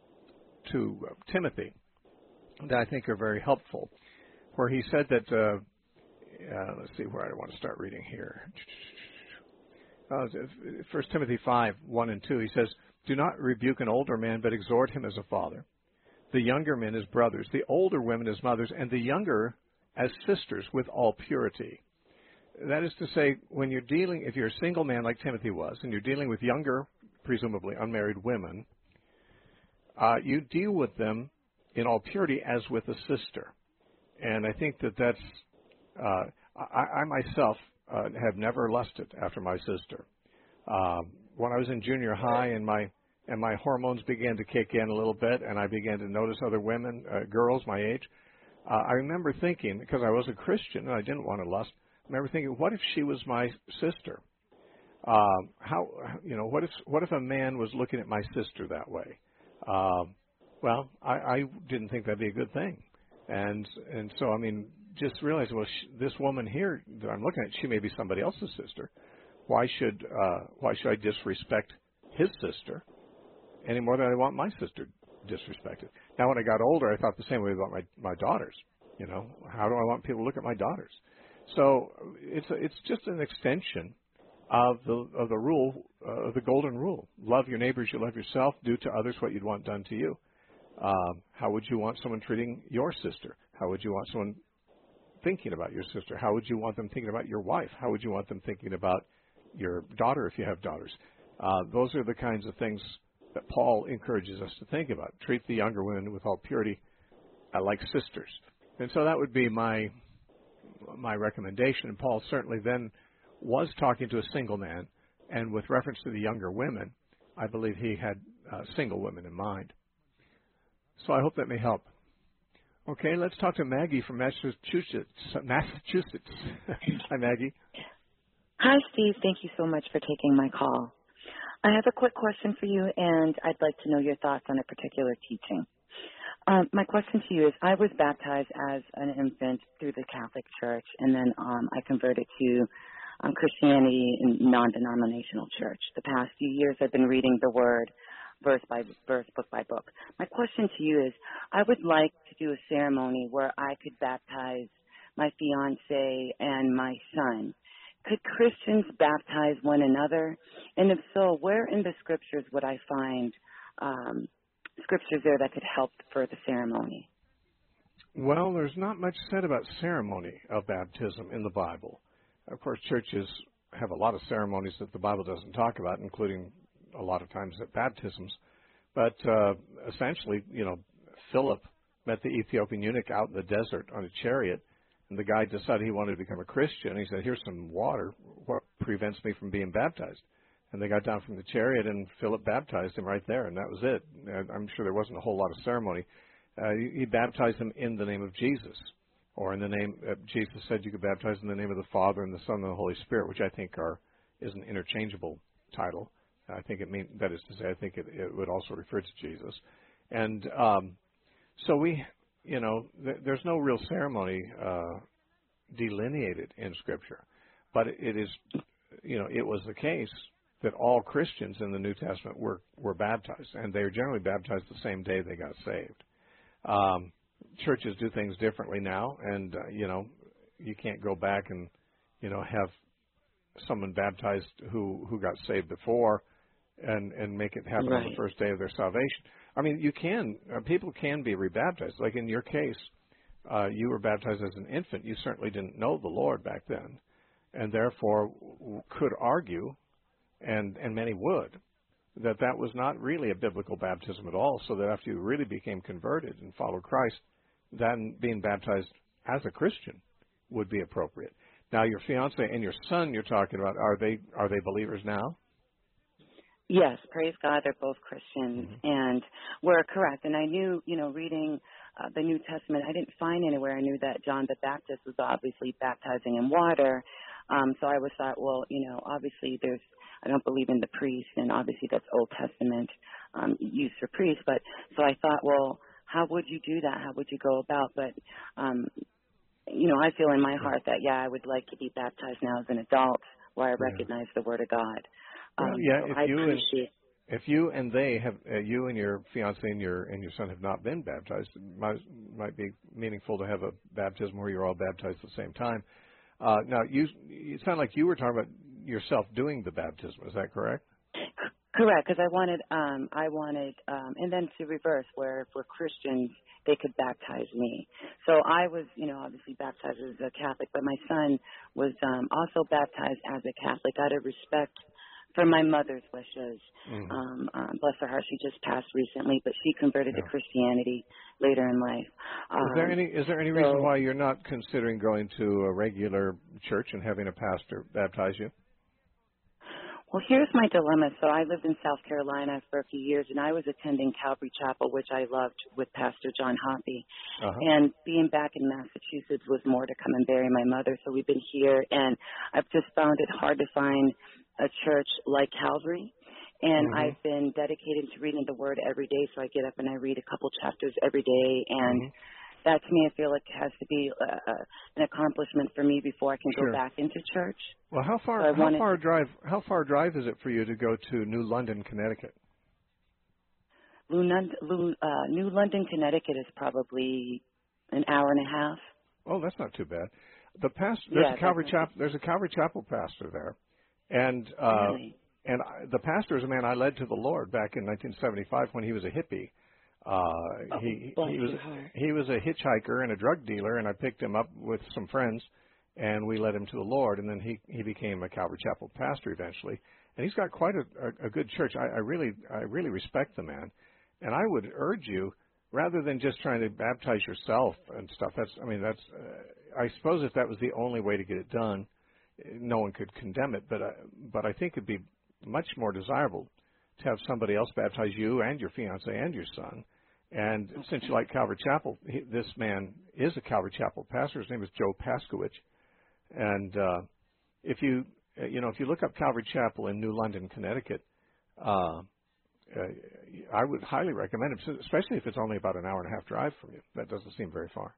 to uh, Timothy that I think are very helpful, where he said that. Uh, uh, let's see where I want to start reading here. Uh, First Timothy five one and two. He says, "Do not rebuke an older man, but exhort him as a father. The younger men as brothers, the older women as mothers, and the younger as sisters with all purity." That is to say, when you're dealing, if you're a single man like Timothy was, and you're dealing with younger, presumably unmarried women, uh, you deal with them in all purity as with a sister. And I think that that's, uh, I, I myself uh, have never lusted after my sister. Uh, when I was in junior high and my and my hormones began to kick in a little bit, and I began to notice other women, uh, girls my age, uh, I remember thinking, because I was a Christian and I didn't want to lust, I remember thinking, what if she was my sister? Uh, how, you know, what if what if a man was looking at my sister that way? Uh, well, I, I didn't think that'd be a good thing, and and so I mean, just realizing, well, sh- this woman here that I'm looking at, she may be somebody else's sister. Why should uh, why should I disrespect his sister any more than I want my sister disrespected? Now, when I got older, I thought the same way about my my daughters. You know, how do I want people to look at my daughters? So it's a, it's just an extension of the of the rule uh, of the golden rule: love your neighbors, you love yourself. Do to others what you'd want done to you. Um, how would you want someone treating your sister? How would you want someone thinking about your sister? How would you want them thinking about your wife? How would you want them thinking about your daughter if you have daughters? Uh, those are the kinds of things that Paul encourages us to think about. Treat the younger women with all purity uh, like sisters. And so that would be my my recommendation. And Paul certainly then was talking to a single man, and with reference to the younger women, I believe he had uh, single women in mind. So I hope that may help. Okay, let's talk to Maggie from Massachusetts. Massachusetts. Hi, Maggie. Hi, Steve. Thank you so much for taking my call. I have a quick question for you, and I'd like to know your thoughts on a particular teaching. Um, my question to you is, I was baptized as an infant through the Catholic Church, and then um, I converted to um, Christianity in non-denominational church. The past few years I've been reading the Word verse by verse, book by book. My question to you is, I would like to do a ceremony where I could baptize my fiancé and my son. Could Christians baptize one another? And if so, where in the scriptures would I find um, scriptures there that could help for the ceremony? Well, there's not much said about ceremony of baptism in the Bible. Of course, churches have a lot of ceremonies that the Bible doesn't talk about, including a lot of times at baptisms. But uh, essentially, you know, Philip met the Ethiopian eunuch out in the desert on a chariot, and the guy decided he wanted to become a Christian. He said, here's some water. What prevents me from being baptized? And they got down from the chariot, and Philip baptized him right there, and that was it. I'm sure there wasn't a whole lot of ceremony. Uh, he baptized him in the name of Jesus, or in the name, uh, Jesus said you could baptize in the name of the Father and the Son and the Holy Spirit, which I think are is an interchangeable title. I think it mean that is to say, I think it, it would also refer to Jesus. And um, so we, you know, th- there's no real ceremony uh, delineated in Scripture, but it is, you know, it was the case that all Christians in the New Testament were, were baptized, and they were generally baptized the same day they got saved. Um, churches do things differently now, and, uh, you know, you can't go back and, you know, have someone baptized who, who got saved before and, and make it happen right. on the first day of their salvation. I mean, you can, uh, people can be rebaptized. Like in your case, uh, you were baptized as an infant. You certainly didn't know the Lord back then, and therefore could argue, and, and many would, that that was not really a biblical baptism at all, so that after you really became converted and followed Christ, then being baptized as a Christian would be appropriate. Now, your fiance and your son you're talking about, are they are they believers now? Yes, praise God, they're both Christians, Mm-hmm. and we're correct. And I knew, you know, reading uh, the New Testament, I didn't find anywhere I knew that John the Baptist was obviously baptizing in water. Um, so I always thought, well, you know, obviously there's, I don't believe in the priest, and obviously that's Old Testament um, used for priests. But so I thought, well, how would you do that? How would you go about? But um, you know, I feel in my heart that, yeah, I would like to be baptized now as an adult where I recognize yeah. the Word of God. Um, well, yeah, so if I you appreciate and, if you and they have, uh, you and your fiance and your and your son have not been baptized, it might, might be meaningful to have a baptism where you're all baptized at the same time. Uh, now, you, it sounded like you were talking about yourself doing the baptism. Is that correct? Correct, because I wanted, um, I wanted, um, and then to reverse, where if we're Christians, they could baptize me. So I was, you know, obviously baptized as a Catholic, but my son was um, also baptized as a Catholic out of respect for my mother's wishes. Mm-hmm. Um, um, bless her heart, she just passed recently, but she converted yeah. to Christianity later in life. Um, is there any is there any so, reason why you're not considering going to a regular church and having a pastor baptize you? Well, here's my dilemma. So I lived in South Carolina for a few years, and I was attending Calvary Chapel, which I loved, with Pastor John Hoppy. Uh-huh. And being back in Massachusetts was more to come and bury my mother, so we've been here. And I've just found it hard to find a church like Calvary. And mm-hmm. I've been dedicated to reading the Word every day, so I get up and I read a couple chapters every day. And mm-hmm. that, to me, I feel like has to be uh, an accomplishment for me before I can sure. go back into church. Well, how far so how wanted, far drive how far drive is it for you to go to New London, Connecticut? New, uh, New London, Connecticut is probably an hour and a half. Oh, that's not too bad. The past there's yeah, a Calvary Chapel there's a Calvary Chapel pastor there, and uh, really? and I, the pastor is a man I led to the Lord back in nineteen seventy-five when he was a hippie. Uh, oh, he he was he was a hitchhiker and a drug dealer, and I picked him up with some friends, and we led him to the Lord, and then he he became a Calvary Chapel pastor eventually, and he's got quite a, a, a good church. I, I really I really respect the man, and I would urge you, rather than just trying to baptize yourself and stuff. That's I mean that's uh, I suppose if that was the only way to get it done, no one could condemn it, but uh, but I think it'd be much more desirable to have somebody else baptize you and your fiance and your son. And since you like Calvary Chapel, he, this man is a Calvary Chapel pastor. His name is Joe Paskowitz. And uh, if you, you know, if you look up Calvary Chapel in New London, Connecticut, uh, uh, I would highly recommend it, especially if it's only about an hour and a half drive from you. That doesn't seem very far.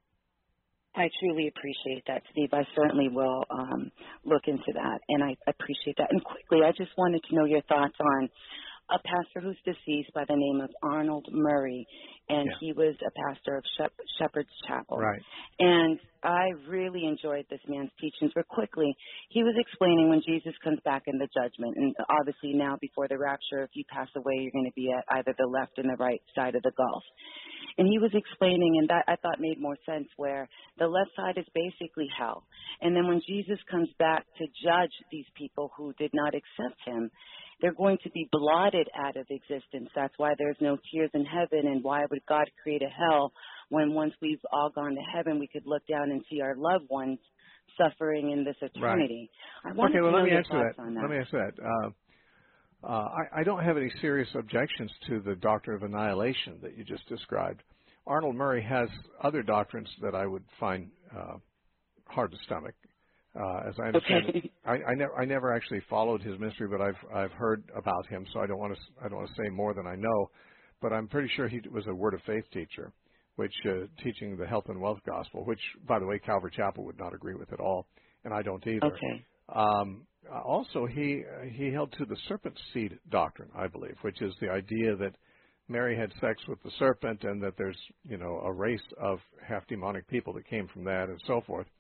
I truly appreciate that, Steve. I certainly will um, look into that, and I appreciate that. And quickly, I just wanted to know your thoughts on a pastor who's deceased by the name of Arnold Murray, and yeah. he was a pastor of Shep- Shepherd's Chapel. Right. And I really enjoyed this man's teachings. But quickly, he was explaining when Jesus comes back in the judgment, and obviously now before the rapture, if you pass away, you're going to be at either the left and the right side of the gulf. And he was explaining, and that I thought made more sense, where the left side is basically hell. And then when Jesus comes back to judge these people who did not accept him, they're going to be blotted out of existence. That's why there's no tears in heaven, and why would God create a hell when once we've all gone to heaven, we could look down and see our loved ones suffering in this eternity. Right. I wanted okay, well, to know let me your answer thoughts that. on that. Let me answer that. Uh, uh, I, I don't have any serious objections to the doctrine of annihilation that you just described. Arnold Murray has other doctrines that I would find uh, hard to stomach. Uh, as I understand okay. it, I, I never I never actually followed his ministry, but I've I've heard about him, so I don't want to I don't want to say more than I know. But I'm pretty sure he was a Word of Faith teacher, which uh, teaching the health and wealth gospel, which by the way Calvary Chapel would not agree with at all, and I don't either. Okay. Um, also, he uh, he held to the serpent seed doctrine, I believe, which is the idea that Mary had sex with the serpent and that there's, you know, a race of half demonic people that came from that and so forth.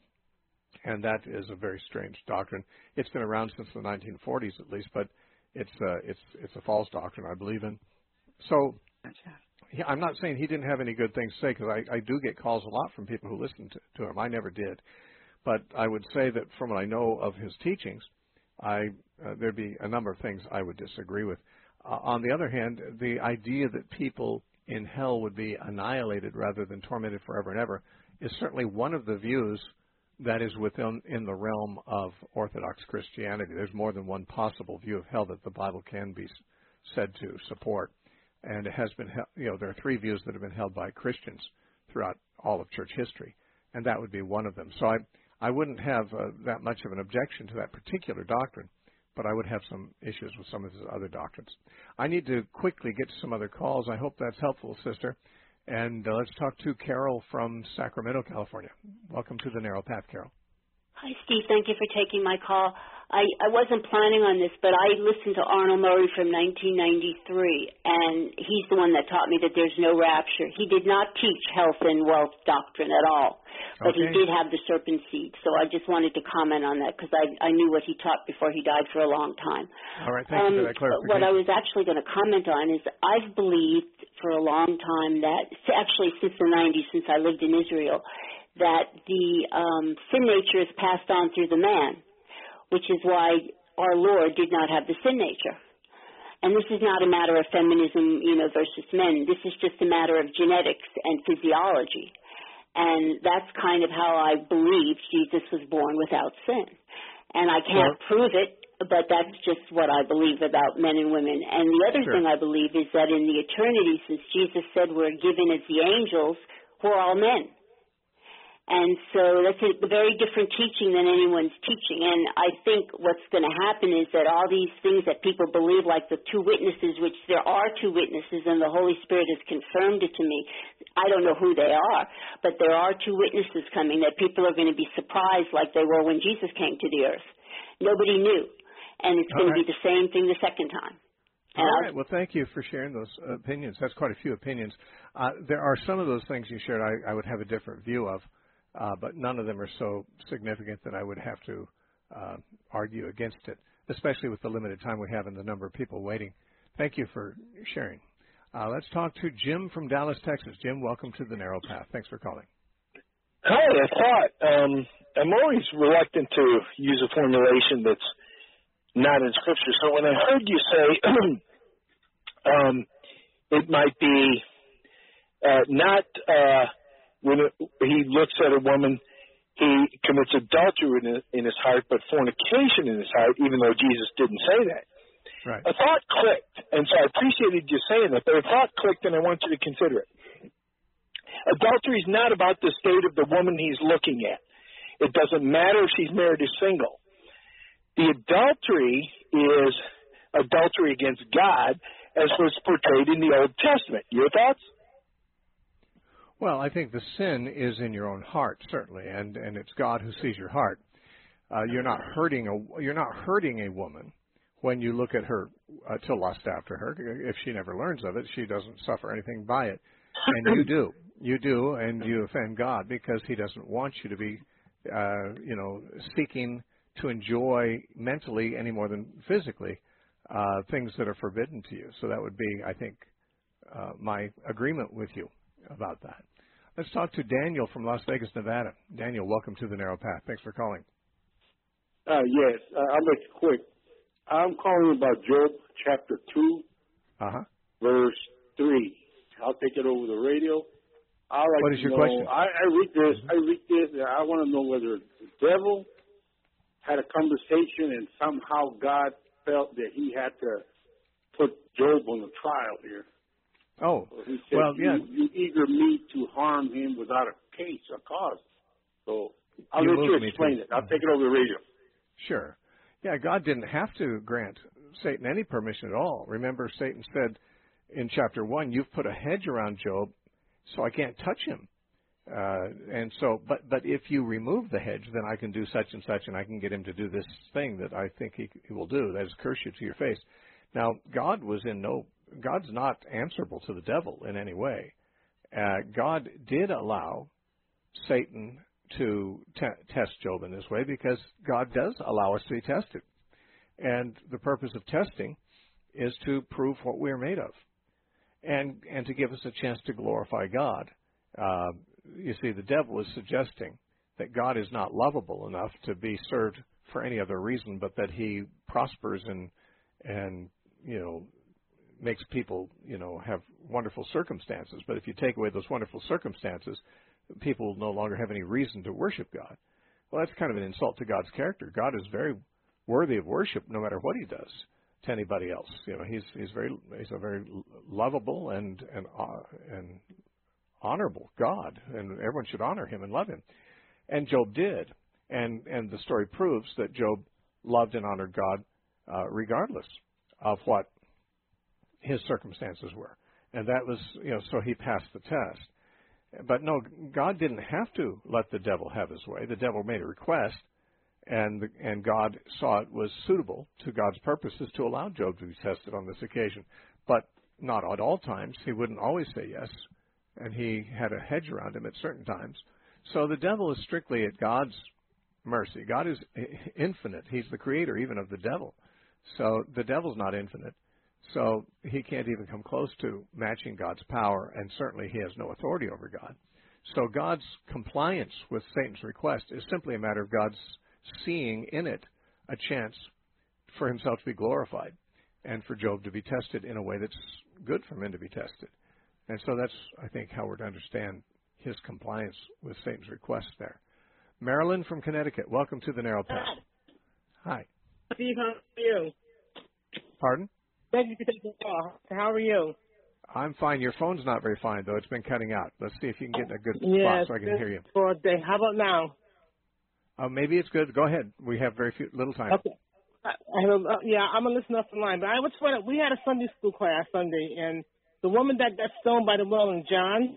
And that is a very strange doctrine. It's been around since the nineteen forties at least, but it's uh, it's it's a false doctrine, I believe in. So yeah, I'm not saying he didn't have any good things to say, because I, I do get calls a lot from people who listen to, to him. I never did. But I would say that from what I know of his teachings, I uh, there'd be a number of things I would disagree with. Uh, on the other hand, the idea that people in hell would be annihilated rather than tormented forever and ever is certainly one of the views that is within in the realm of Orthodox Christianity. There's more than one possible view of hell that the Bible can be said to support. And it has been, you know, there are three views that have been held by Christians throughout all of church history, and that would be one of them. So I, I wouldn't have uh, that much of an objection to that particular doctrine, but I would have some issues with some of his other doctrines. I need to quickly get to some other calls. I hope that's helpful, sister. And uh, let's talk to Carol from Sacramento, California. Welcome to the Narrow Path, Carol. Hi, Steve. Thank you for taking my call. I, I wasn't planning on this, but I listened to Arnold Murray from nineteen ninety-three, and he's the one that taught me that there's no rapture. He did not teach health and wealth doctrine at all, but okay. He did have the serpent seed. So I just wanted to comment on that because I, I knew what he taught before he died for a long time. All right, thank um, you for that clarification. What I was actually going to comment on is I've believed for a long time that, actually since the nineties, since I lived in Israel, that the um, sin nature is passed on through the man, which is why our Lord did not have the sin nature. And this is not a matter of feminism, you know, versus men. This is just a matter of genetics and physiology. And that's kind of how I believe Jesus was born without sin. And I can't well, prove it, but that's just what I believe about men and women. And the other sure. thing I believe is that in the eternity, since Jesus said we're given as the angels, we're all men. And so that's a very different teaching than anyone's teaching. And I think what's going to happen is that all these things that people believe, like the two witnesses, which there are two witnesses, and the Holy Spirit has confirmed it to me. I don't know who they are, but there are two witnesses coming that people are going to be surprised like they were when Jesus came to the earth. Nobody knew. And it's going right. to be the same thing the second time. And all right. Well, thank you for sharing those opinions. That's quite a few opinions. Uh, there are some of those things you shared I, I would have a different view of. Uh, but none of them are so significant that I would have to uh, argue against it, especially with the limited time we have and the number of people waiting. Thank you for sharing. Uh, let's talk to Jim from Dallas, Texas. Jim, welcome to the Narrow Path. Thanks for calling. Hi, I thought um, I'm always reluctant to use a formulation that's not in Scripture. So when I heard you say um, it might be uh, not uh, – when it, he looks at a woman, he commits adultery in, in his heart, but fornication in his heart, even though Jesus didn't say that. Right. A thought clicked, and so I appreciated you saying that, but a thought clicked, and I want you to consider it. Adultery is not about the state of the woman he's looking at. It doesn't matter if she's married or single. The adultery is adultery against God, as was portrayed in the Old Testament. Your thoughts? Well, I think the sin is in your own heart, certainly, and, and it's God who sees your heart. Uh, you're not hurting a you're not hurting a woman when you look at her uh, to lust after her. If she never learns of it, she doesn't suffer anything by it, and you do, you do, and you offend God because He doesn't want you to be, uh, you know, seeking to enjoy mentally any more than physically uh, things that are forbidden to you. So that would be, I think, uh, my agreement with you about that. Let's talk to Daniel from Las Vegas, Nevada. Daniel, welcome to the Narrow Path. Thanks for calling. Uh, yes, uh, I'll make it quick. I'm calling about Job chapter two, uh-huh. verse three. I'll take it over the radio. I like what is to your know, question? I, I read this. I read this. And I want to know whether the devil had a conversation and somehow God felt that He had to put Job on the trial here. Oh, so he said, well, yeah. You, you eager me to harm him without a case, a cause. So I'll you let you explain it. I'll take it over the radio. Sure. Yeah, God didn't have to grant Satan any permission at all. Remember, Satan said in chapter one, you've put a hedge around Job, so I can't touch him. Uh, and so, but but if you remove the hedge, then I can do such and such, and I can get him to do this thing that I think he, he will do. That is, curse you to your face. Now, God was in no, God's not answerable to the devil in any way. Uh, God did allow Satan to te- test Job in this way because God does allow us to be tested. And the purpose of testing is to prove what we're made of and, and to give us a chance to glorify God. Uh, you see, the devil is suggesting that God is not lovable enough to be served for any other reason but that he prospers and, and you know, makes people, you know, have wonderful circumstances. But if you take away those wonderful circumstances, people will no longer have any reason to worship God. Well, that's kind of an insult to God's character. God is very worthy of worship no matter what he does to anybody else. You know, he's he's very he's a very lovable and and uh, and honorable God, and everyone should honor him and love him. And Job did, and and the story proves that Job loved and honored God uh, regardless of what his circumstances were, and that was, you know, so he passed the test. But no, God didn't have to let the devil have his way. The devil made a request, and the, and God saw it was suitable to God's purposes to allow Job to be tested on this occasion, but not at all times. He wouldn't always say yes, and he had a hedge around him at certain times. So the devil is strictly at God's mercy. God is infinite. He's the creator even of the devil. So the devil's not infinite. So he can't even come close to matching God's power, and certainly he has no authority over God. So God's compliance with Satan's request is simply a matter of God's seeing in it a chance for himself to be glorified and for Job to be tested in a way that's good for men to be tested. And so that's, I think, how we're to understand his compliance with Satan's request there. Marilyn from Connecticut, welcome to the Narrow Path. Hi. Steve, how are you? Pardon? Thank you for taking the call. How are you? I'm fine. Your phone's not very fine, though. It's been cutting out. Let's see if you can get in a good yes, spot so I can hear you. For a day. How about now? Uh, maybe it's good. Go ahead. We have very few, little time. Okay. I, I have a, uh, yeah, I'm going to listen off the line. But I was funny. We had a Sunday school class Sunday, and the woman that got stoned by the well in John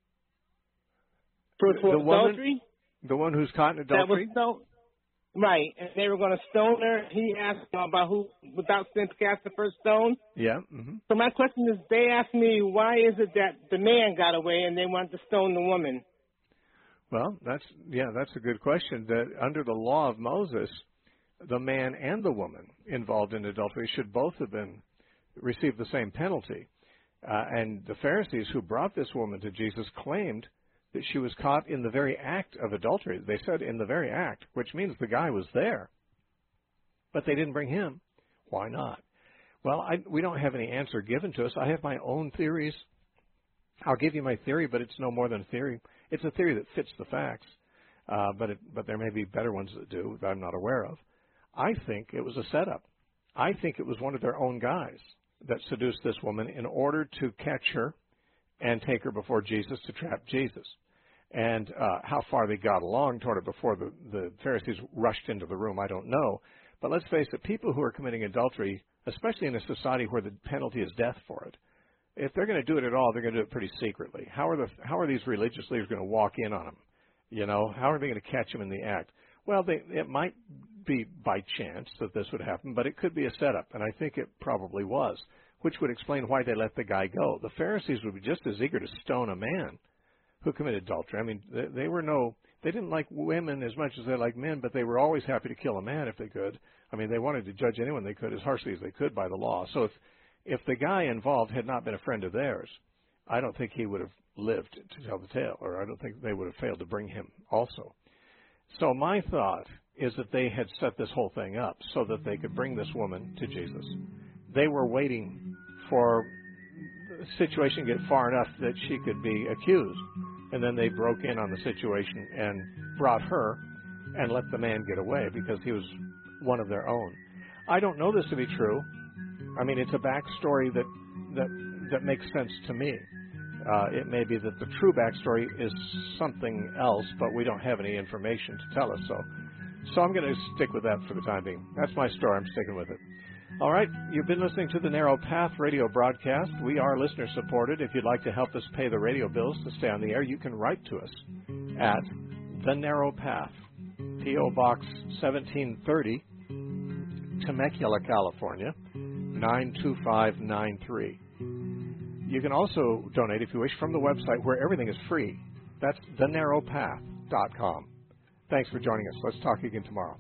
for, for the adultery. Woman, the one who's caught in adultery? That was stoned. Right, and they were going to stone her. He asked about who, without sin, cast the first stone. Yeah. Mm-hmm. So my question is, they asked me, why is it that the man got away and they wanted to stone the woman? Well, that's yeah, that's a good question. That under the law of Moses, the man and the woman involved in adultery should both have been received the same penalty. Uh, and the Pharisees who brought this woman to Jesus claimed that she was caught in the very act of adultery. They said in the very act, which means the guy was there. But they didn't bring him. Why not? Well, I, we don't have any answer given to us. I have my own theories. I'll give you my theory, but it's no more than a theory. It's a theory that fits the facts, uh, but it, but there may be better ones that do that I'm not aware of. I think it was a setup. I think it was one of their own guys that seduced this woman in order to catch her and take her before Jesus to trap Jesus. And uh, how far they got along toward it before the, the Pharisees rushed into the room, I don't know. But let's face it, people who are committing adultery, especially in a society where the penalty is death for it, if they're going to do it at all, they're going to do it pretty secretly. How are the how are these religious leaders going to walk in on them? You know, how are they going to catch them in the act? Well, they, it might be by chance that this would happen, but it could be a setup, and I think it probably was, which would explain why they let the guy go. The Pharisees would be just as eager to stone a man who committed adultery. I mean, they, they were no, they didn't like women as much as they liked men, but they were always happy to kill a man if they could. I mean, they wanted to judge anyone they could as harshly as they could by the law. So if if the guy involved had not been a friend of theirs, I don't think he would have lived to tell the tale, or I don't think they would have failed to bring him also. So my thought is that they had set this whole thing up so that they could bring this woman to Jesus. They were waiting for the situation to get far enough that she could be accused, and then they broke in on the situation and brought her and let the man get away because he was one of their own. I don't know this to be true. I mean, it's a backstory that that that makes sense to me. Uh, it may be that the true backstory is something else, but we don't have any information to tell us. So, so I'm going to stick with that for the time being. That's my story. I'm sticking with it. All right, you've been listening to the Narrow Path radio broadcast. We are listener supported. If you'd like to help us pay the radio bills to stay on the air, you can write to us. at The Narrow Path, P O. Box seventeen thirty, Temecula, California, nine two five nine three. You can also donate, if you wish, from the website where everything is free. That's the narrow path dot com. Thanks for joining us. Let's talk again tomorrow.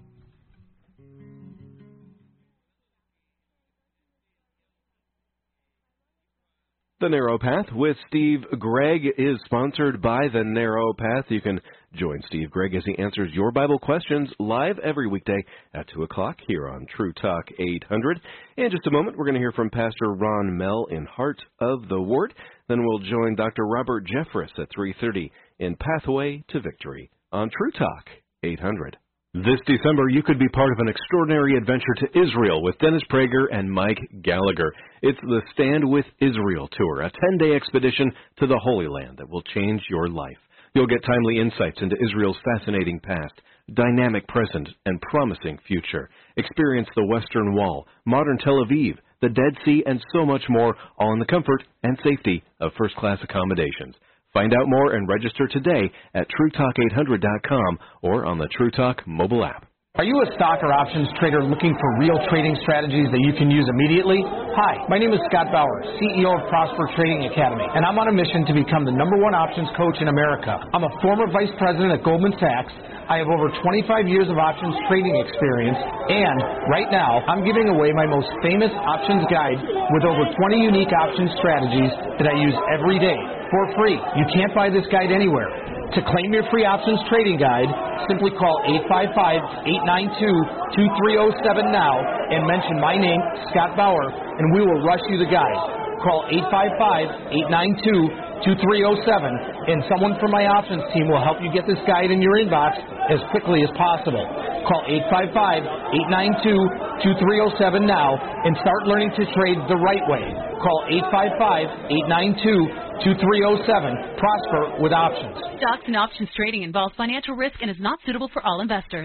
The Narrow Path with Steve Gregg is sponsored by The Narrow Path. You can join Steve Gregg as he answers your Bible questions live every weekday at two o'clock here on True Talk eight hundred. In just a moment, we're going to hear from Pastor Ron Mell in Heart of the Word. Then we'll join Doctor Robert Jeffress at three thirty in Pathway to Victory on True Talk eight hundred. This December, you could be part of an extraordinary adventure to Israel with Dennis Prager and Mike Gallagher. It's the Stand with Israel Tour, a ten-day expedition to the Holy Land that will change your life. You'll get timely insights into Israel's fascinating past, dynamic present, and promising future. Experience the Western Wall, modern Tel Aviv, the Dead Sea, and so much more, all in the comfort and safety of first-class accommodations. Find out more and register today at True Talk eight hundred dot com or on the True Talk mobile app. Are you a stock or options trader looking for real trading strategies that you can use immediately? Hi, my name is Scott Bauer, C E O of Prosper Trading Academy, and I'm on a mission to become the number one options coach in America. I'm a former vice president at Goldman Sachs. I have over twenty-five years of options trading experience, and right now, I'm giving away my most famous options guide with over twenty unique options strategies that I use every day for free. You can't buy this guide anywhere. To claim your free options trading guide, simply call eight five five, eight nine two, two three zero seven now and mention my name, Scott Bauer, and we will rush you the guide. Call eight five five, eight nine two, two three zero seven and someone from my options team will help you get this guide in your inbox as quickly as possible. Call eight five five, eight nine two, two three zero seven now and start learning to trade the right way. Call eight five five, eight nine two, two three zero seven. Prosper with options. Stocks and options trading involves financial risk and is not suitable for all investors.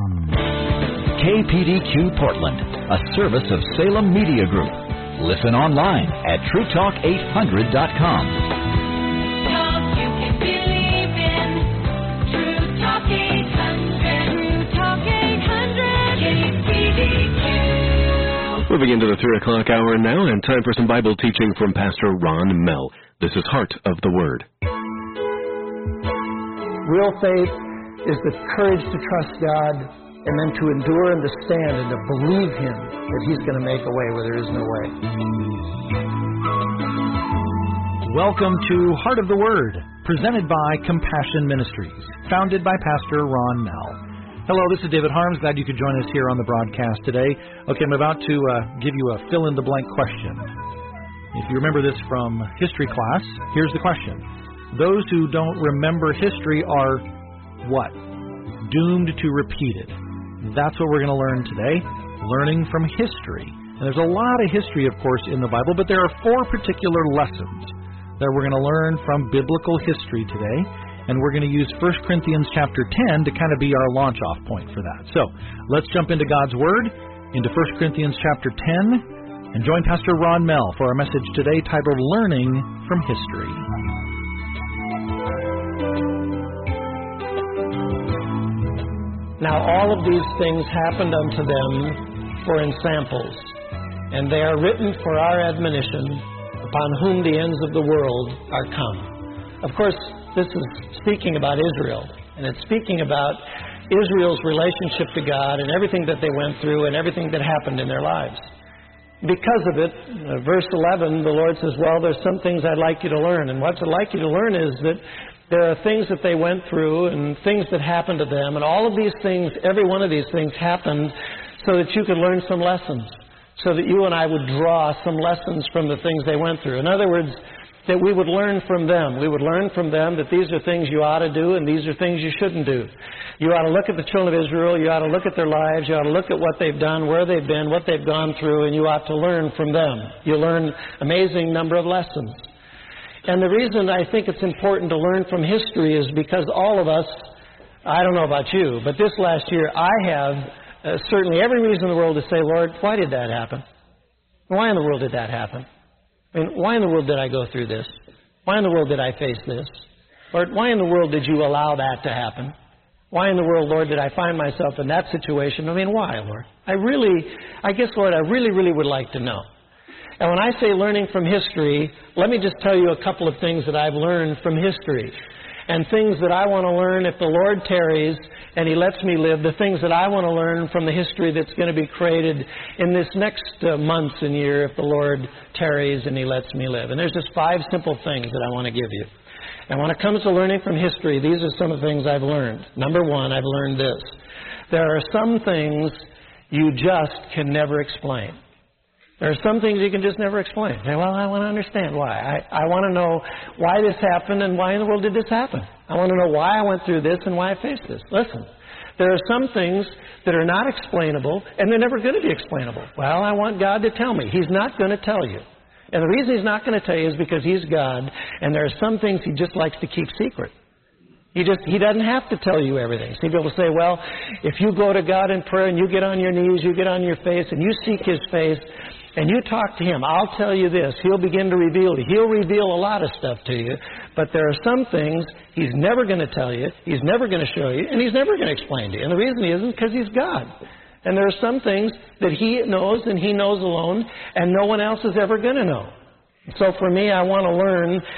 K P D Q Portland, a service of Salem Media Group. Listen online at True Talk eight hundred dot com. You can believe in True Talk eight hundred. True Talk eight hundred. K P D Q. Moving into the three o'clock hour now, and time for some Bible teaching from Pastor Ron Mell. This is Heart of the Word. Real faith is the courage to trust God and then to endure and to stand and to believe Him that He's going to make a way where there is no way. Welcome to Heart of the Word, presented by Compassion Ministries, founded by Pastor Ron Mell. Hello, this is David Harms. Glad you could join us here on the broadcast today. Okay, I'm about to uh, give you a fill-in-the-blank question. If you remember this from history class, here's the question. Those who don't remember history are what? Doomed to repeat it. That's what we're going to learn today, learning from history. And there's a lot of history, of course, in the Bible, but there are four particular lessons that we're going to learn from biblical history today. And we're going to use First Corinthians chapter ten to kind of be our launch-off point for that. So let's jump into God's Word, into First Corinthians chapter ten, and join Pastor Ron Mell for our message today titled Learning from History. Now all of these things happened unto them for ensamples, and they are written for our admonition, upon whom the ends of the world are come. Of course, this is speaking about Israel, and it's speaking about Israel's relationship to God and everything that they went through and everything that happened in their lives. Because of it, uh, verse eleven, the Lord says, well, there's some things I'd like you to learn. And what I'd like you to learn is that there are things that they went through and things that happened to them. And all of these things, every one of these things happened so that you could learn some lessons, so that you and I would draw some lessons from the things they went through. In other words, that we would learn from them. We would learn from them that these are things you ought to do and these are things you shouldn't do. You ought to look at the children of Israel. You ought to look at their lives. You ought to look at what they've done, where they've been, what they've gone through, and you ought to learn from them. You learn an amazing number of lessons. And the reason I think it's important to learn from history is because all of us, I don't know about you, but this last year I have uh, certainly every reason in the world to say, Lord, why did that happen? Why in the world did that happen? I mean, why in the world did I go through this? Why in the world did I face this? Lord, why in the world did you allow that to happen? Why in the world, Lord, did I find myself in that situation? I mean, why, Lord? I really, I guess, Lord, I really, really would like to know. And when I say learning from history, let me just tell you a couple of things that I've learned from history. And things that I want to learn if the Lord tarries and He lets me live, the things that I want to learn from the history that's going to be created in this next uh, months and year if the Lord tarries and He lets me live. And there's just five simple things that I want to give you. And when it comes to learning from history, these are some of the things I've learned. Number one, I've learned this. There are some things you just can never explain. There are some things you can just never explain. Say, well, I want to understand why. I, I want to know why this happened and why in the world did this happen. I want to know why I went through this and why I faced this. Listen, there are some things that are not explainable and they're never going to be explainable. Well, I want God to tell me. He's not going to tell you. And the reason He's not going to tell you is because He's God, and there are some things He just likes to keep secret. He just He doesn't have to tell you everything. Some people say, well, if you go to God in prayer and you get on your knees, you get on your face, and you seek His face, and you talk to Him, I'll tell you this, He'll begin to reveal to you. He'll reveal a lot of stuff to you, but there are some things He's never going to tell you, He's never going to show you, and He's never going to explain to you. And the reason He isn't because He's God. And there are some things that He knows and He knows alone, and no one else is ever going to know. So for me, I want to learn